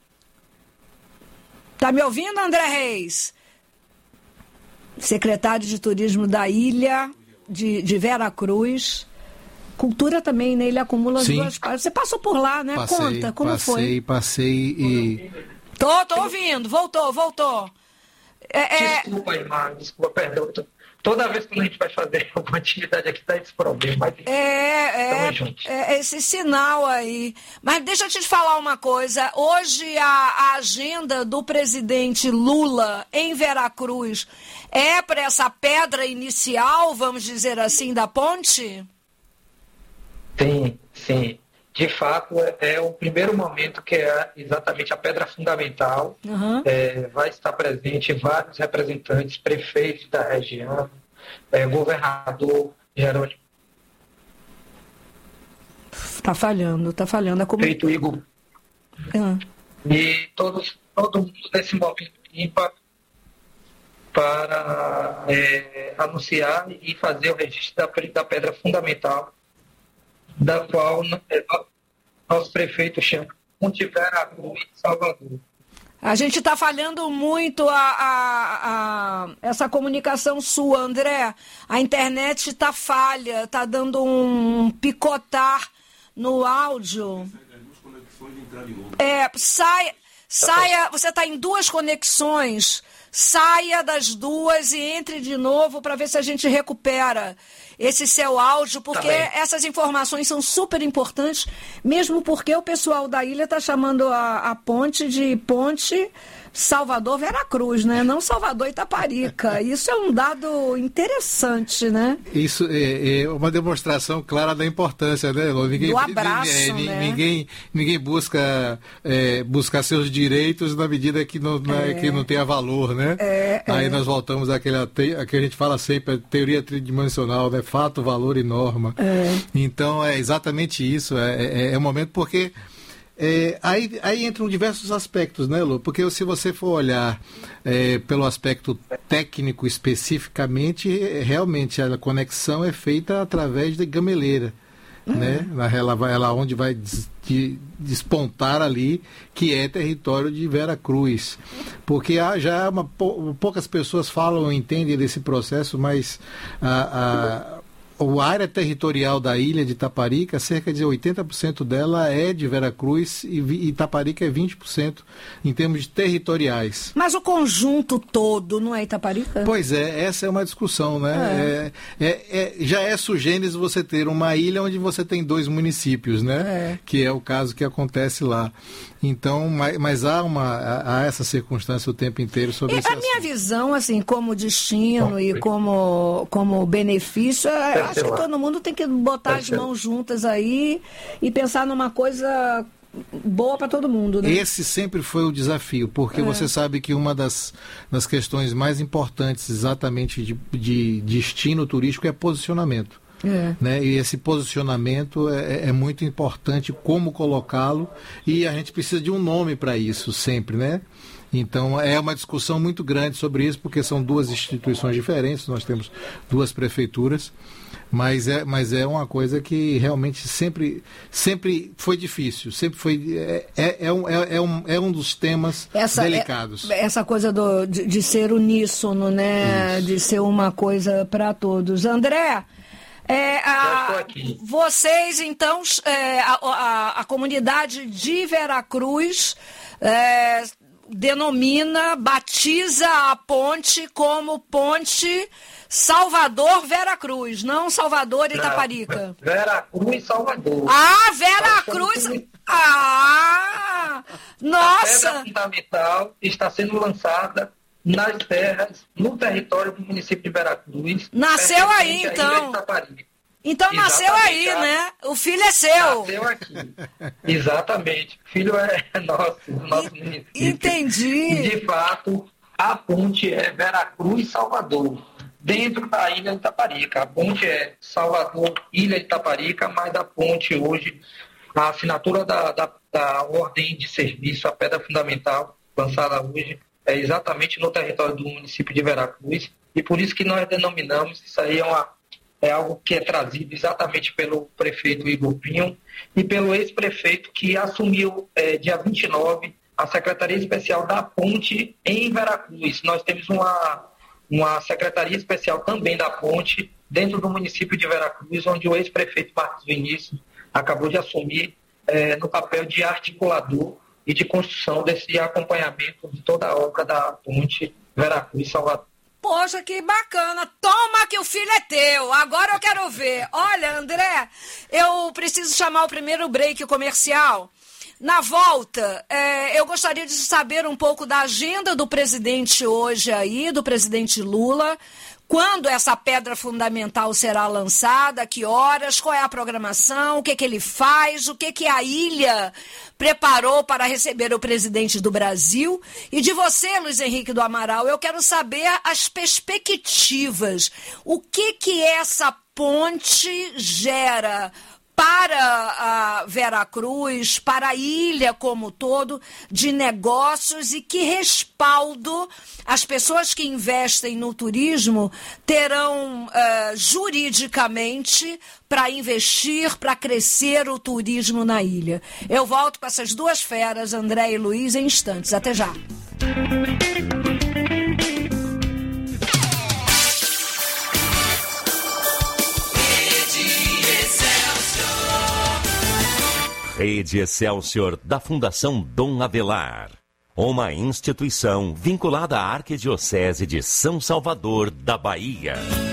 Tá me ouvindo, André Reis? Secretário de Turismo da Ilha de, de Veracruz. Cultura também, né? Ele acumula as Sim. duas partes. Você passou por lá, né? Passei, Conta, como passei, foi? Passei, passei e... Tô, tô ouvindo. Voltou, voltou. É, é... Desculpa, irmã, desculpa, perdão. Toda vez que a gente vai fazer alguma atividade aqui, dá esse problema. Mas... É, é, é esse sinal aí. Mas deixa eu te falar uma coisa. Hoje a, a agenda do presidente Lula em Veracruz é para essa pedra inicial, vamos dizer assim, da ponte? Sim, sim. De fato, é o primeiro momento que é exatamente a pedra fundamental. Uhum. É, vai estar presente vários representantes, prefeitos da região, é, governador Jerônimo. Tá falhando, tá falhando. É como... Prefeito Igor. Uhum. E todos, todo mundo nesse momento limpa para é, anunciar e fazer o registro da, da pedra fundamental, da qual nosso prefeito chama Ponte Veracruz, Salvador. A gente está falhando muito a, a, a, essa comunicação sua, André. A internet está falha, está dando um picotar no áudio. É, saia, saia, você está em duas conexões. Saia das duas e entre de novo para ver se a gente recupera esse seu áudio, porque tá essas informações são super importantes, mesmo porque o pessoal da ilha está chamando a, a ponte de Ponte Salvador-Veracruz, né? Não Salvador-Itaparica. Isso é um dado interessante, né? Isso é, é uma demonstração clara da importância, né? Ninguém, do abraço, é, né? Ninguém, ninguém busca é, buscar seus direitos na medida que não, é. que não tenha valor, né? É, Aí é. nós voltamos àquela que a gente fala sempre, a teoria tridimensional, né? Fato, valor e norma. É. Então é exatamente isso. É, é, é um momento porque... É, aí, aí entram diversos aspectos, né, Lu? Porque se você for olhar é, pelo aspecto técnico especificamente, realmente a conexão é feita através de gameleira, uhum. né? Ela, ela onde vai des, de, despontar ali, que é território de Veracruz. Porque há já uma, poucas pessoas falam ou entendem desse processo, mas a, a a área territorial da ilha de Itaparica, cerca de oitenta por cento dela é de Veracruz e Itaparica é vinte por cento em termos de territoriais. Mas o conjunto todo não é Itaparica? Pois é, essa é uma discussão, né? É. É, é, é, já é sugênese você ter uma ilha onde você tem dois municípios, né? É. Que é o caso que acontece lá. Então, mas, mas há, uma, há essa circunstância o tempo inteiro sobre e esse a assunto. minha visão, assim, como destino Bom, e como, como benefício, eu acho que todo mundo tem que botar as mãos juntas aí e pensar numa coisa boa para todo mundo, né? Esse sempre foi o desafio, porque é. você sabe que uma das, das questões mais importantes exatamente de, de destino turístico é posicionamento. É. Né? E esse posicionamento é, é muito importante, como colocá-lo, e a gente precisa de um nome para isso sempre, né? Então é uma discussão muito grande sobre isso, porque são duas instituições diferentes, nós temos duas prefeituras, Mas é, mas é uma coisa que realmente sempre, sempre foi difícil, sempre foi, é, é, é, um, é, é, um, é um dos temas essa, delicados. É, essa coisa do, de, de ser uníssono, né? Isso. De ser uma coisa para todos. André, é, a, vocês então, é, a, a, a comunidade de Veracruz é, denomina, batiza a ponte como Ponte Salvador-Veracruz, não Salvador-Itaparica. Veracruz e Salvador. Ah, Veracruz! Ah! Nossa! A pedra fundamental está sendo lançada nas terras, no território do município de Veracruz. Nasceu aí, então. Então Exatamente. Nasceu aí, né? O filho é seu. Nasceu aqui. Exatamente. O filho é nosso, do nosso e, município. Entendi. E, de fato, a ponte é Veracruz-Salvador, dentro da Ilha de Itaparica. A ponte é Salvador-Ilha de Itaparica, mas a ponte hoje, a assinatura da, da, da ordem de serviço, a pedra fundamental, lançada hoje, é exatamente no território do município de Veracruz, e por isso que nós denominamos, isso aí é, uma, é algo que é trazido exatamente pelo prefeito Igor Pinho e pelo ex-prefeito que assumiu é, dia vinte e nove a Secretaria Especial da Ponte em Veracruz. Nós temos uma, uma Secretaria Especial também da Ponte dentro do município de Veracruz, onde o ex-prefeito Marcos Vinícius acabou de assumir é, no papel de articulador e de construção desse acompanhamento de toda a obra da ponte Veracruz-Salvador. Poxa, que bacana. Toma que o filho é teu. Agora eu quero ver. Olha, André, eu preciso chamar o primeiro break comercial. Na volta, é, eu gostaria de saber um pouco da agenda do presidente hoje aí, do presidente Lula. Quando essa pedra fundamental será lançada, que horas, qual é a programação, o que, que ele faz, o que, que a ilha preparou para receber o presidente do Brasil. E de você, Luiz Henrique do Amaral, eu quero saber as perspectivas. O que, que essa ponte gera para a Veracruz, para a ilha como um todo, de negócios, e que respaldo as pessoas que investem no turismo terão uh, juridicamente para investir, para crescer o turismo na ilha. Eu volto com essas duas feras, André e Luiz, em instantes. Até já. Rede Excelsior da Fundação Dom Avelar. Uma instituição vinculada à Arquidiocese de São Salvador da Bahia.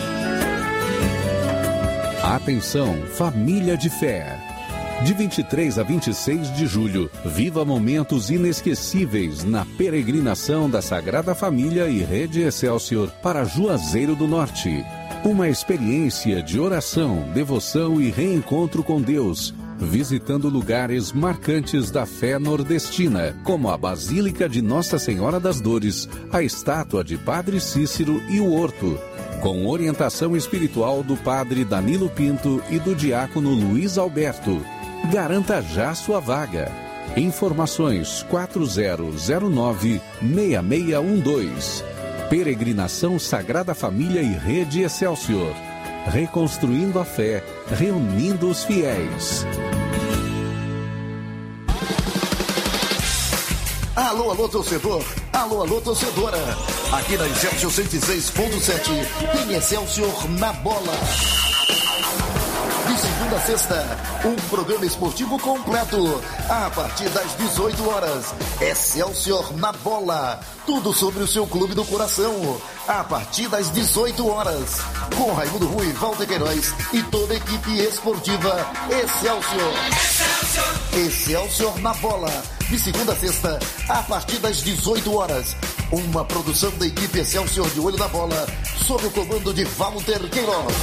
Atenção, família de fé. De vinte e três a vinte e seis de julho, viva momentos inesquecíveis na peregrinação da Sagrada Família e Rede Excelsior para Juazeiro do Norte. Uma experiência de oração, devoção e reencontro com Deus, visitando lugares marcantes da fé nordestina, como a Basílica de Nossa Senhora das Dores, a estátua de Padre Cícero e o Horto, com orientação espiritual do Padre Danilo Pinto e do diácono Luiz Alberto. Garanta já sua vaga. Informações quatro zero zero nove, seis seis um dois. Peregrinação Sagrada Família e Rede Excelsior. Reconstruindo a fé, reunindo os fiéis. Alô, alô, torcedor. Alô, alô, torcedora. Aqui na Excelsior cento e seis ponto sete, tem Excelsior na bola. De segunda a sexta, um programa esportivo completo. A partir das dezoito horas, Excelsior na bola. Tudo sobre o seu clube do coração. A partir das dezoito horas, com Raimundo Rui, Walter Queiroz e toda a equipe esportiva Excelsior. Excelsior. Excelsior na bola. De segunda a sexta, a partir das dezoito horas. Uma produção da equipe Excelsior de Olho na Bola, sob o comando de Walter Queiroz.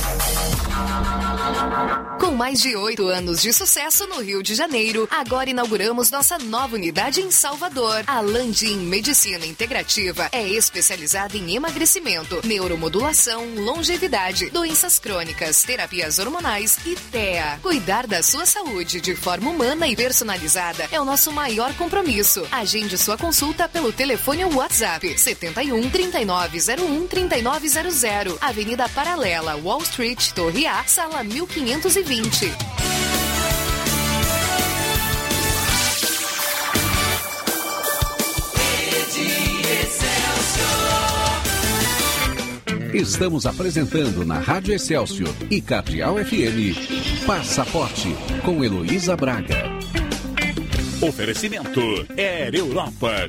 Com mais de oito anos de sucesso no Rio de Janeiro, agora inauguramos nossa nova unidade em Salvador. A Landim Medicina Integrativa é especializada em emagrecimento, neuromodulação, longevidade, doenças crônicas, terapias hormonais e T E A. Cuidar da sua saúde de forma humana e personalizada é o nosso maior compromisso. Agende sua consulta pelo telefone ou WhatsApp WhatsApp setenta e um, trinta e nove zero um, trinta e nove zero zero. Avenida Paralela, Wall Street, Torre A, sala mil quinhentos e vinte. Estamos apresentando na Rádio Excelsior e Cardeal F M Passaporte com Heloísa Braga. Oferecimento Air Europa.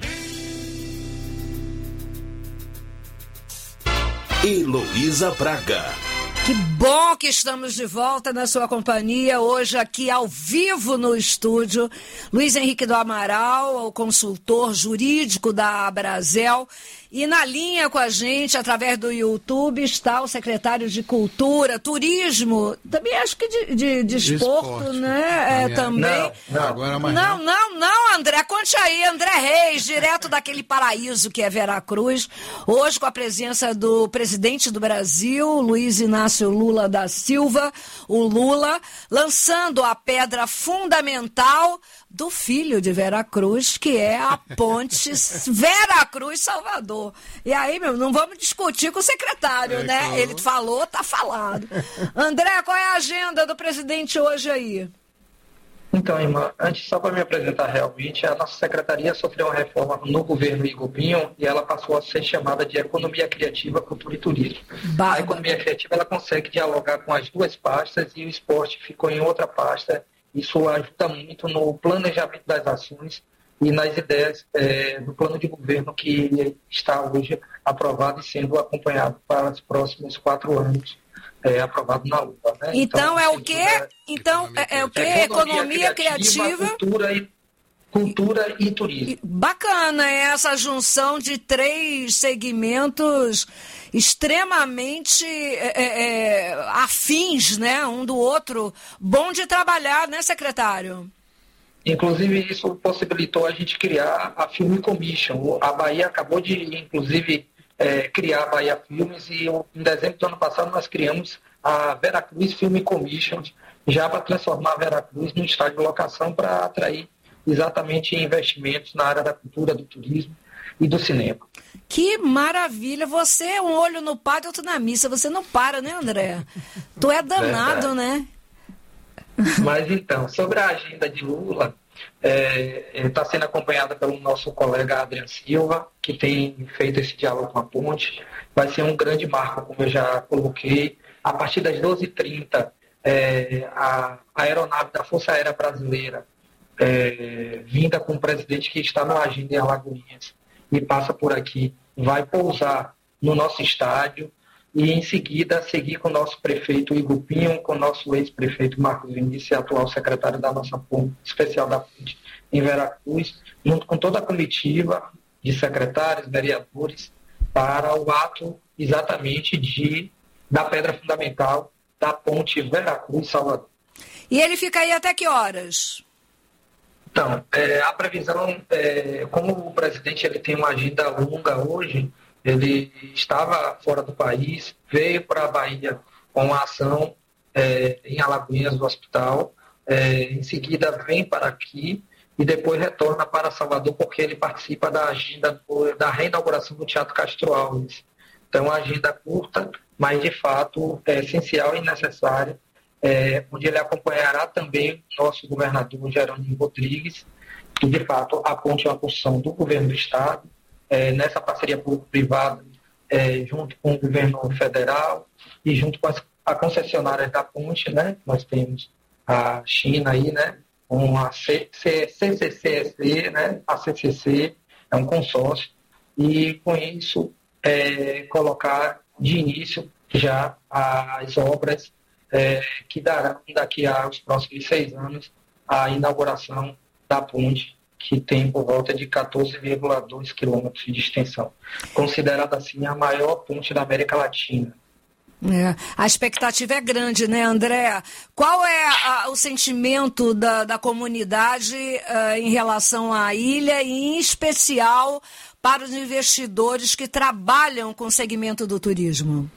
Heloísa Braga. Que bom que estamos de volta na sua companhia, hoje aqui ao vivo no estúdio. Luiz Henrique do Amaral, o consultor jurídico da Abrazel. E na linha com a gente, através do YouTube, está o secretário de Cultura, Turismo, também acho que de, de, de esporte, esporte, né? É, também. Não, não, agora amanhã. Não, não, não, André, conte aí, André Reis, direto daquele paraíso que é Veracruz, hoje com a presença do presidente do Brasil, Luiz Inácio Lula da Silva, o Lula, lançando a pedra fundamental do filho de Veracruz, que é a ponte Veracruz-Salvador. E aí, meu, não vamos discutir com o secretário, é, né? Claro. Ele falou, tá falado. André, qual é a agenda do presidente hoje aí? Então, irmã, antes, só para me apresentar realmente, a nossa secretaria sofreu uma reforma no governo Igor Pinho e ela passou a ser chamada de Economia Criativa, Cultura e Turismo. Bah. A Economia Criativa, ela consegue dialogar com as duas pastas e o esporte ficou em outra pasta. Isso ajuda muito no planejamento das ações e nas ideias é, do plano de governo que está hoje aprovado e sendo acompanhado para os próximos quatro anos, é, aprovado na Lua. Né? Então, então é o quê? Então é, é o quê? Economia, Economia criativa, criativa, cultura e cultura e turismo. Bacana essa junção de três segmentos extremamente é, é, afins, né, um do outro. Bom de trabalhar, né, secretário? Inclusive, isso possibilitou a gente criar a Film Commission. A Bahia acabou de, inclusive, é, criar a Bahia Filmes e em dezembro do ano passado nós criamos a Veracruz Film Commission, já para transformar a Veracruz num estádio de locação para atrair exatamente investimentos na área da cultura, do turismo e do cinema. Que maravilha! Você é um olho no padre, outro na missa. Você não para, né, André? Tu é danado, Verdade. né? Mas então, sobre a agenda de Lula, está é, sendo acompanhada pelo nosso colega Adriano Silva, que tem feito esse diálogo com a ponte. Vai ser um grande marco, como eu já coloquei. A partir das doze e trinta, é, a, a aeronave da Força Aérea Brasileira, é, vinda com o presidente que está na agenda em Alagoinhas, e passa por aqui, vai pousar no nosso estádio e em seguida seguir com o nosso prefeito Igor Pinho, com o nosso ex-prefeito Marcos Vinícius, atual secretário da nossa ponte, especial da ponte em Veracruz, junto com toda a comitiva de secretários, vereadores, para o ato exatamente de, da pedra fundamental da ponte Veracruz-Salvador. E ele fica aí até que horas? Então, é, a previsão, é, como o presidente ele tem uma agenda longa hoje, ele estava fora do país, veio para a Bahia com uma ação é, em Alagoinhas do hospital, é, em seguida vem para aqui e depois retorna para Salvador porque ele participa da agenda do, da reinauguração do Teatro Castro Alves. Então, uma agenda curta, mas de fato é essencial e necessária, É, onde ele acompanhará também o nosso governador Jerônimo Rodrigues, que de fato a ponte é uma construção do governo do Estado, é, nessa parceria público-privada, é, junto com o governo federal e junto com as a concessionárias da ponte, né? Nós temos a China aí, né? Com a C C C S E, né? A C C C é um consórcio, e com isso é, colocar de início já as obras É, que dará daqui aos próximos seis anos a inauguração da ponte, que tem por volta de quatorze vírgula dois quilômetros de extensão, considerada assim a maior ponte da América Latina. É, a expectativa é grande, né, André? Qual é a, o sentimento da, da comunidade uh, em relação à ilha e, em especial, para os investidores que trabalham com o segmento do turismo?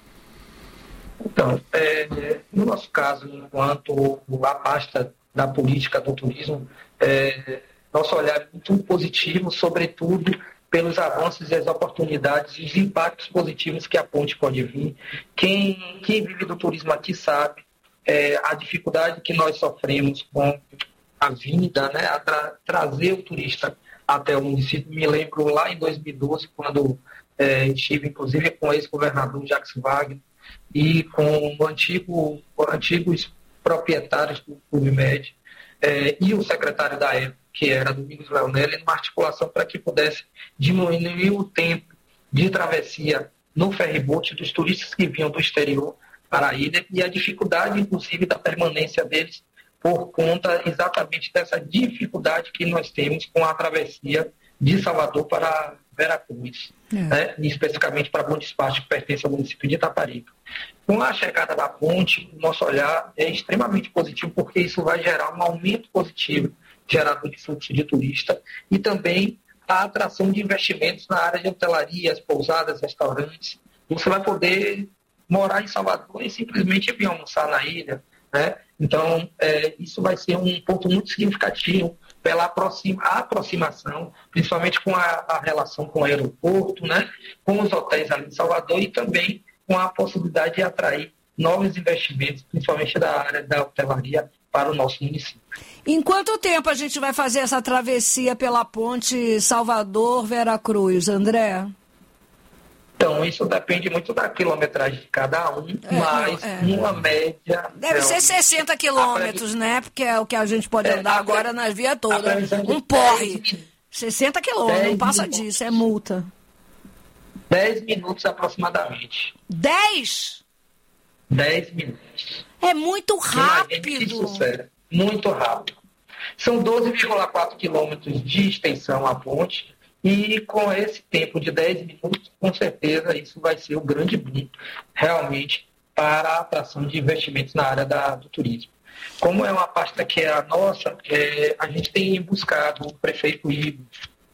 Então, é, no nosso caso, enquanto a pasta da política do turismo, é, nosso olhar é muito positivo, sobretudo pelos avanços e as oportunidades e os impactos positivos que a ponte pode vir. Quem, quem vive do turismo aqui sabe é, a dificuldade que nós sofremos com a vinda, né, a tra- trazer o turista até o município. Me lembro lá em dois mil e doze, quando é, estive, inclusive, com o ex-governador Jacques Wagner e com o antigo, antigos proprietários do Clube Med é, e o secretário da época, que era Domingos Leonelli, numa articulação para que pudesse diminuir o tempo de travessia no ferryboat dos turistas que vinham do exterior para a ilha e a dificuldade, inclusive, da permanência deles por conta exatamente dessa dificuldade que nós temos com a travessia de Salvador para Veracruz, é. né? especificamente para Bom Despacho, que pertence ao município de Itaparica. Com a chegada da ponte, o nosso olhar é extremamente positivo, porque isso vai gerar um aumento positivo gerador de fluxo de turista e também a atração de investimentos na área de hotelarias, pousadas, restaurantes. Você vai poder morar em Salvador e simplesmente vir almoçar na ilha, né? Então, é, isso vai ser um ponto muito significativo pela aproxima, aproximação, principalmente com a, a relação com o aeroporto, né? Com os hotéis ali em Salvador e também com a possibilidade de atrair novos investimentos, principalmente da área da hotelaria, para o nosso município. Em quanto tempo a gente vai fazer essa travessia pela ponte Salvador-Veracruz, André? Então, isso depende muito da quilometragem de cada um, é, mas é. uma média... Deve ser sessenta quilômetros, pre... né? Porque é o que a gente pode é, andar agora pre... nas vias todas. Um porre. sessenta quilômetros, não passa minutos. disso, é multa. dez minutos aproximadamente. dez? dez minutos. É muito rápido. Sério, muito rápido. São doze vírgula quatro quilômetros de extensão a ponte e com esse tempo de dez minutos, com certeza, isso vai ser o grande boom, realmente, para a atração de investimentos na área da, do turismo. Como é uma pasta que é a nossa, é, a gente tem buscado, o prefeito Igor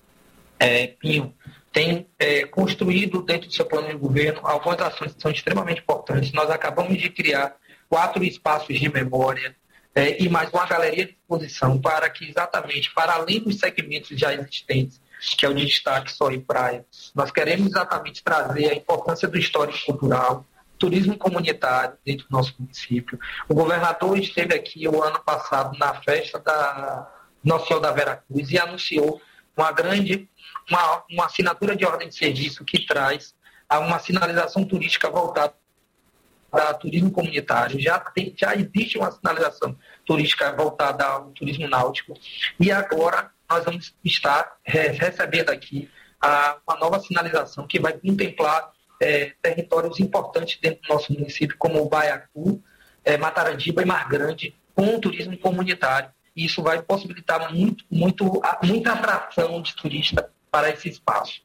é, Pinho tem é, construído dentro do seu plano de governo algumas ações que são extremamente importantes. Nós acabamos de criar quatro espaços de memória é, e mais uma galeria de exposição para que exatamente, para além dos segmentos já existentes, que é o de destaque Sol e Praia, nós queremos exatamente trazer a importância do histórico cultural, turismo comunitário dentro do nosso município. O governador esteve aqui o ano passado na festa da Nossa Senhora da Veracruz e anunciou uma grande, uma, uma assinatura de ordem de serviço que traz uma sinalização turística voltada para turismo comunitário. Já, tem, já existe uma sinalização turística voltada ao turismo náutico e agora nós vamos estar é, recebendo aqui a, uma nova sinalização que vai contemplar é, territórios importantes dentro do nosso município, como o Baiacu, é, Matarandiba e Mar Grande, com o turismo comunitário. E isso vai possibilitar muito, muito, muita atração de turista para esse espaço.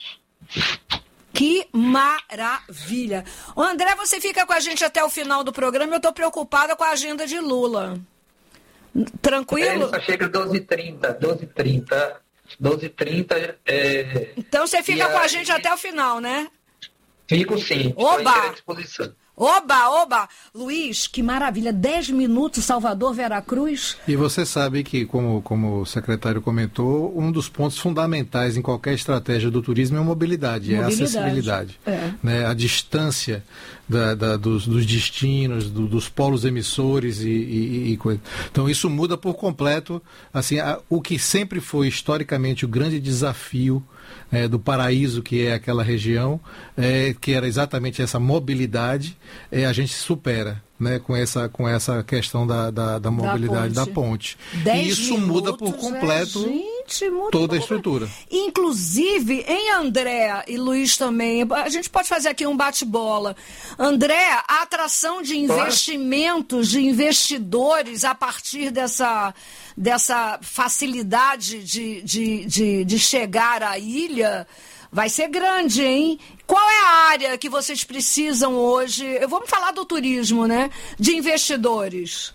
Que maravilha! Ô André, você fica com a gente até o final do programa. Eu estou preocupada com a agenda de Lula. Tranquilo? É, só chega às doze e trinta. doze e trinta. doze e trinta. É... Então você fica com a gente até o final, né? Fico sim. Oba! Estou à disposição. Oba, oba! Luiz, que maravilha! dez minutos, Salvador, Veracruz. E você sabe que, como, como o secretário comentou, um dos pontos fundamentais em qualquer estratégia do turismo é a mobilidade, mobilidade. é a acessibilidade. É. Né? A distância da, da, dos, dos destinos, do, dos polos emissores e, e, e coisa. Então isso muda por completo assim, a, o que sempre foi historicamente o grande desafio É, do paraíso que é aquela região, é, que era exatamente essa mobilidade, é, a gente supera, né, com, essa, com essa questão da, da, da mobilidade da ponte. Da ponte. E isso muda por completo é, gente, muda toda a estrutura. Inclusive, em André e Luiz também, a gente pode fazer aqui um bate-bola. André, a atração de investimentos, de investidores a partir dessa... dessa facilidade de, de, de, de chegar à ilha, vai ser grande, hein? Qual é a área que vocês precisam hoje? Vamos falar do turismo, né? De investidores.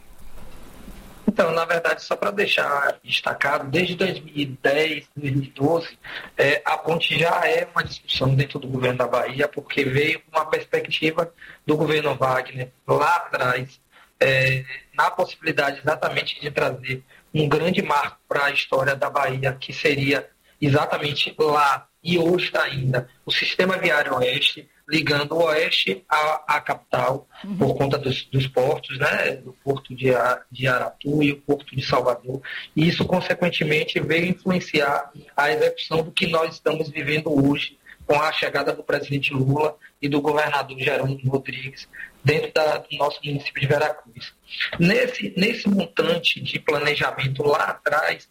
Então, na verdade, só para deixar destacado, desde dois mil e dez, dois mil e doze, é, a ponte já é uma discussão dentro do governo da Bahia, porque veio com uma perspectiva do governo Wagner lá atrás, É, na possibilidade exatamente de trazer um grande marco para a história da Bahia, que seria exatamente lá e hoje ainda o Sistema Viário Oeste, ligando o Oeste à, à capital, uhum. por conta dos, dos portos, né, do Porto de, de Aratu e o Porto de Salvador. E isso, consequentemente, veio influenciar a execução do que nós estamos vivendo hoje, com a chegada do presidente Lula e do governador Jerônimo Rodrigues dentro da, do nosso município de Veracruz. Nesse, nesse montante de planejamento lá atrás,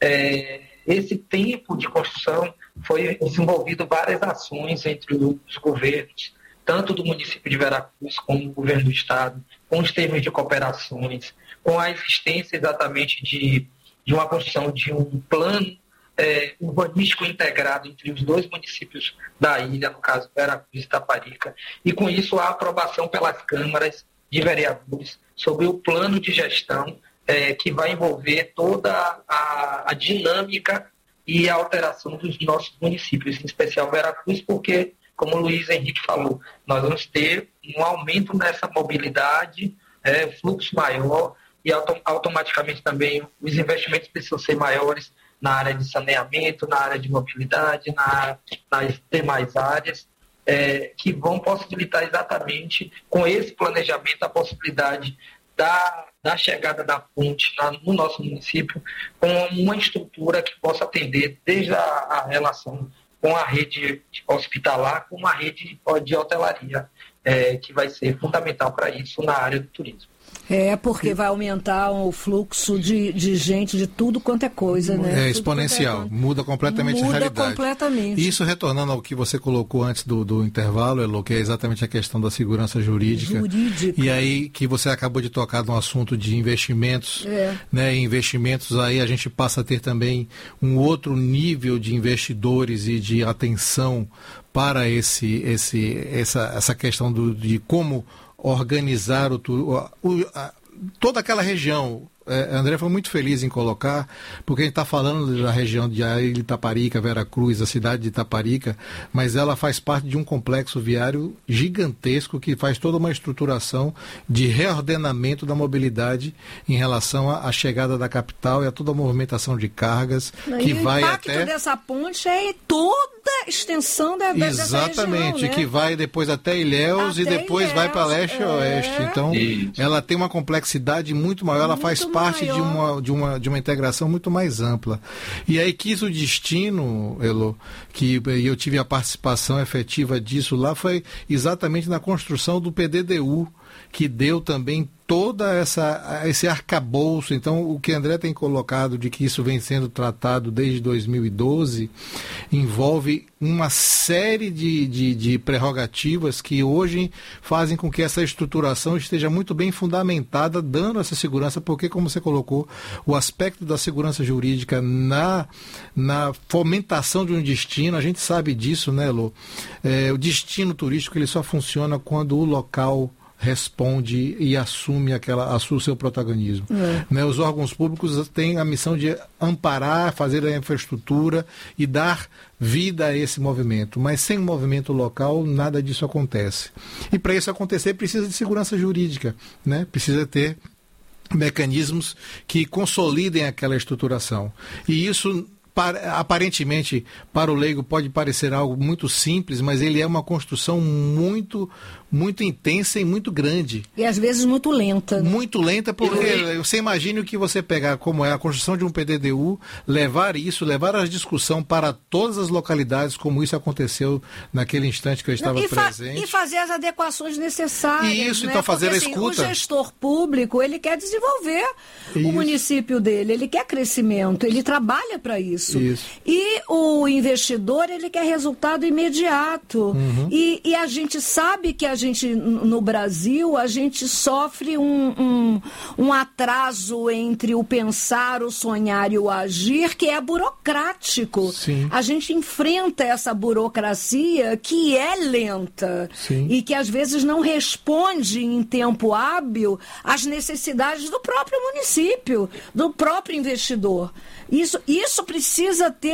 é, esse tempo de construção foi desenvolvido várias ações entre os governos, tanto do município de Veracruz como do governo do estado, com os termos de cooperações, com a existência exatamente de, de uma construção de um plano É, urbanístico integrado entre os dois municípios da ilha, no caso Veracruz e Itaparica, e com isso a aprovação pelas câmaras de vereadores sobre o plano de gestão é, que vai envolver toda a, a dinâmica e a alteração dos nossos municípios, em especial Veracruz, porque, como o Luiz Henrique falou, nós vamos ter um aumento nessa mobilidade, é, fluxo maior, e autom- automaticamente também os investimentos precisam ser maiores na área de saneamento, na área de mobilidade, na, nas demais áreas, é, que vão possibilitar exatamente, com esse planejamento, a possibilidade da, da chegada da ponte na, no nosso município, com uma estrutura que possa atender desde a, a relação com a rede hospitalar, com a rede de hotelaria, é, que vai ser fundamental para isso na área do turismo. É, porque vai aumentar o fluxo de, de gente, de tudo quanto é coisa, né? É tudo exponencial, é muda completamente muda a realidade. completamente. E isso retornando ao que você colocou antes do, do intervalo, Elô, que é exatamente a questão da segurança jurídica. Jurídica. E aí que você acabou de tocar no assunto de investimentos, é. né? Investimentos, aí a gente passa a ter também um outro nível de investidores e de atenção para esse, esse, essa, essa questão do, de como organizar o, o, a, toda aquela região. É, André foi muito feliz em colocar, porque a gente está falando da região de Itaparica, Veracruz, a cidade de Itaparica, mas ela faz parte de um complexo viário gigantesco que faz toda uma estruturação de reordenamento da mobilidade em relação à chegada da capital e a toda a movimentação de cargas. E que o vai impacto até... dessa ponte é toda a extensão da, da, Exatamente, dessa região, né? que vai depois até Ilhéus até e depois Ilhéus, vai para leste e é... oeste. Então, Isso. ela tem uma complexidade muito maior, ela Muito faz parte de uma, de, uma, de uma integração muito mais ampla. E aí quis o destino, Elô, que eu tive a participação efetiva disso lá, foi exatamente na construção do P D D U, que deu também toda essa esse arcabouço. Então, o que André tem colocado de que isso vem sendo tratado desde dois mil e doze envolve uma série de, de, de prerrogativas que hoje fazem com que essa estruturação esteja muito bem fundamentada, dando essa segurança, porque, como você colocou, o aspecto da segurança jurídica na, na fomentação de um destino, a gente sabe disso, né, Lô? É, o destino turístico ele só funciona quando o local responde e assume aquela, o seu protagonismo. É. Né, os órgãos públicos têm a missão de amparar, fazer a infraestrutura e dar vida a esse movimento, mas sem um movimento local nada disso acontece. E para isso acontecer precisa de segurança jurídica, né? Precisa ter mecanismos que consolidem aquela estruturação. E isso, aparentemente, para o leigo pode parecer algo muito simples, mas ele é uma construção muito, muito intensa e muito grande. E às vezes muito lenta. Né? Muito lenta, porque você imagine o que você pegar, como é a construção de um P D D U, levar isso, levar a discussão para todas as localidades, como isso aconteceu naquele instante que eu estava e presente. E fazer as adequações necessárias. Isso, né? então fazer porque, a escuta. Assim, o gestor público, ele quer desenvolver isso. o município dele, ele quer crescimento, ele trabalha para isso. isso. E o investidor, ele quer resultado imediato. Uhum. E, e a gente sabe que a gente, no Brasil, a gente sofre um, um, um atraso entre o pensar, o sonhar e o agir, que é burocrático. Sim. A gente enfrenta essa burocracia que é lenta. Sim. E que às vezes não responde em tempo hábil às necessidades do próprio município, do próprio investidor. Isso, isso precisa ter um respeito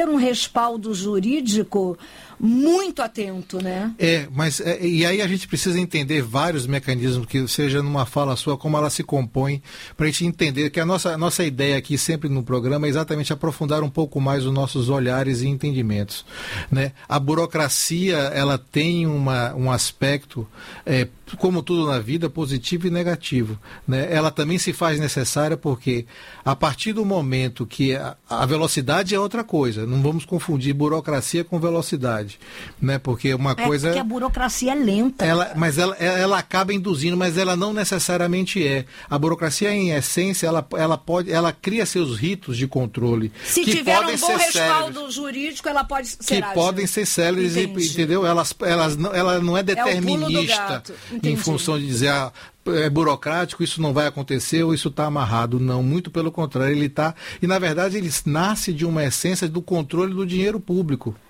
respaldo jurídico muito atento, né? É, mas é, e aí a gente precisa entender vários mecanismos, que seja numa fala sua, como ela se compõe, para a gente entender que a nossa, a nossa ideia aqui sempre no programa é exatamente aprofundar um pouco mais os nossos olhares e entendimentos, né? A burocracia, ela tem uma, um aspecto, é, como tudo na vida, positivo e negativo, né? Ela também se faz necessária porque a partir do momento que a, a velocidade é outra coisa, não vamos confundir burocracia com velocidade, né? Porque uma é coisa... porque a burocracia é lenta. Ela, mas ela, ela acaba induzindo, mas ela não necessariamente é. A burocracia, em essência, ela, ela, pode, ela cria seus ritos de controle. Se que tiver podem um bom ser respaldo céleres, jurídico, ela pode ser que ágil. podem ser céleres, e, entendeu? Elas, elas não, ela não é determinista é em função de dizer, ah, é burocrático, isso não vai acontecer ou isso está amarrado. Não, muito pelo contrário, ele está... E, na verdade, ele nasce de uma essência do controle do dinheiro público.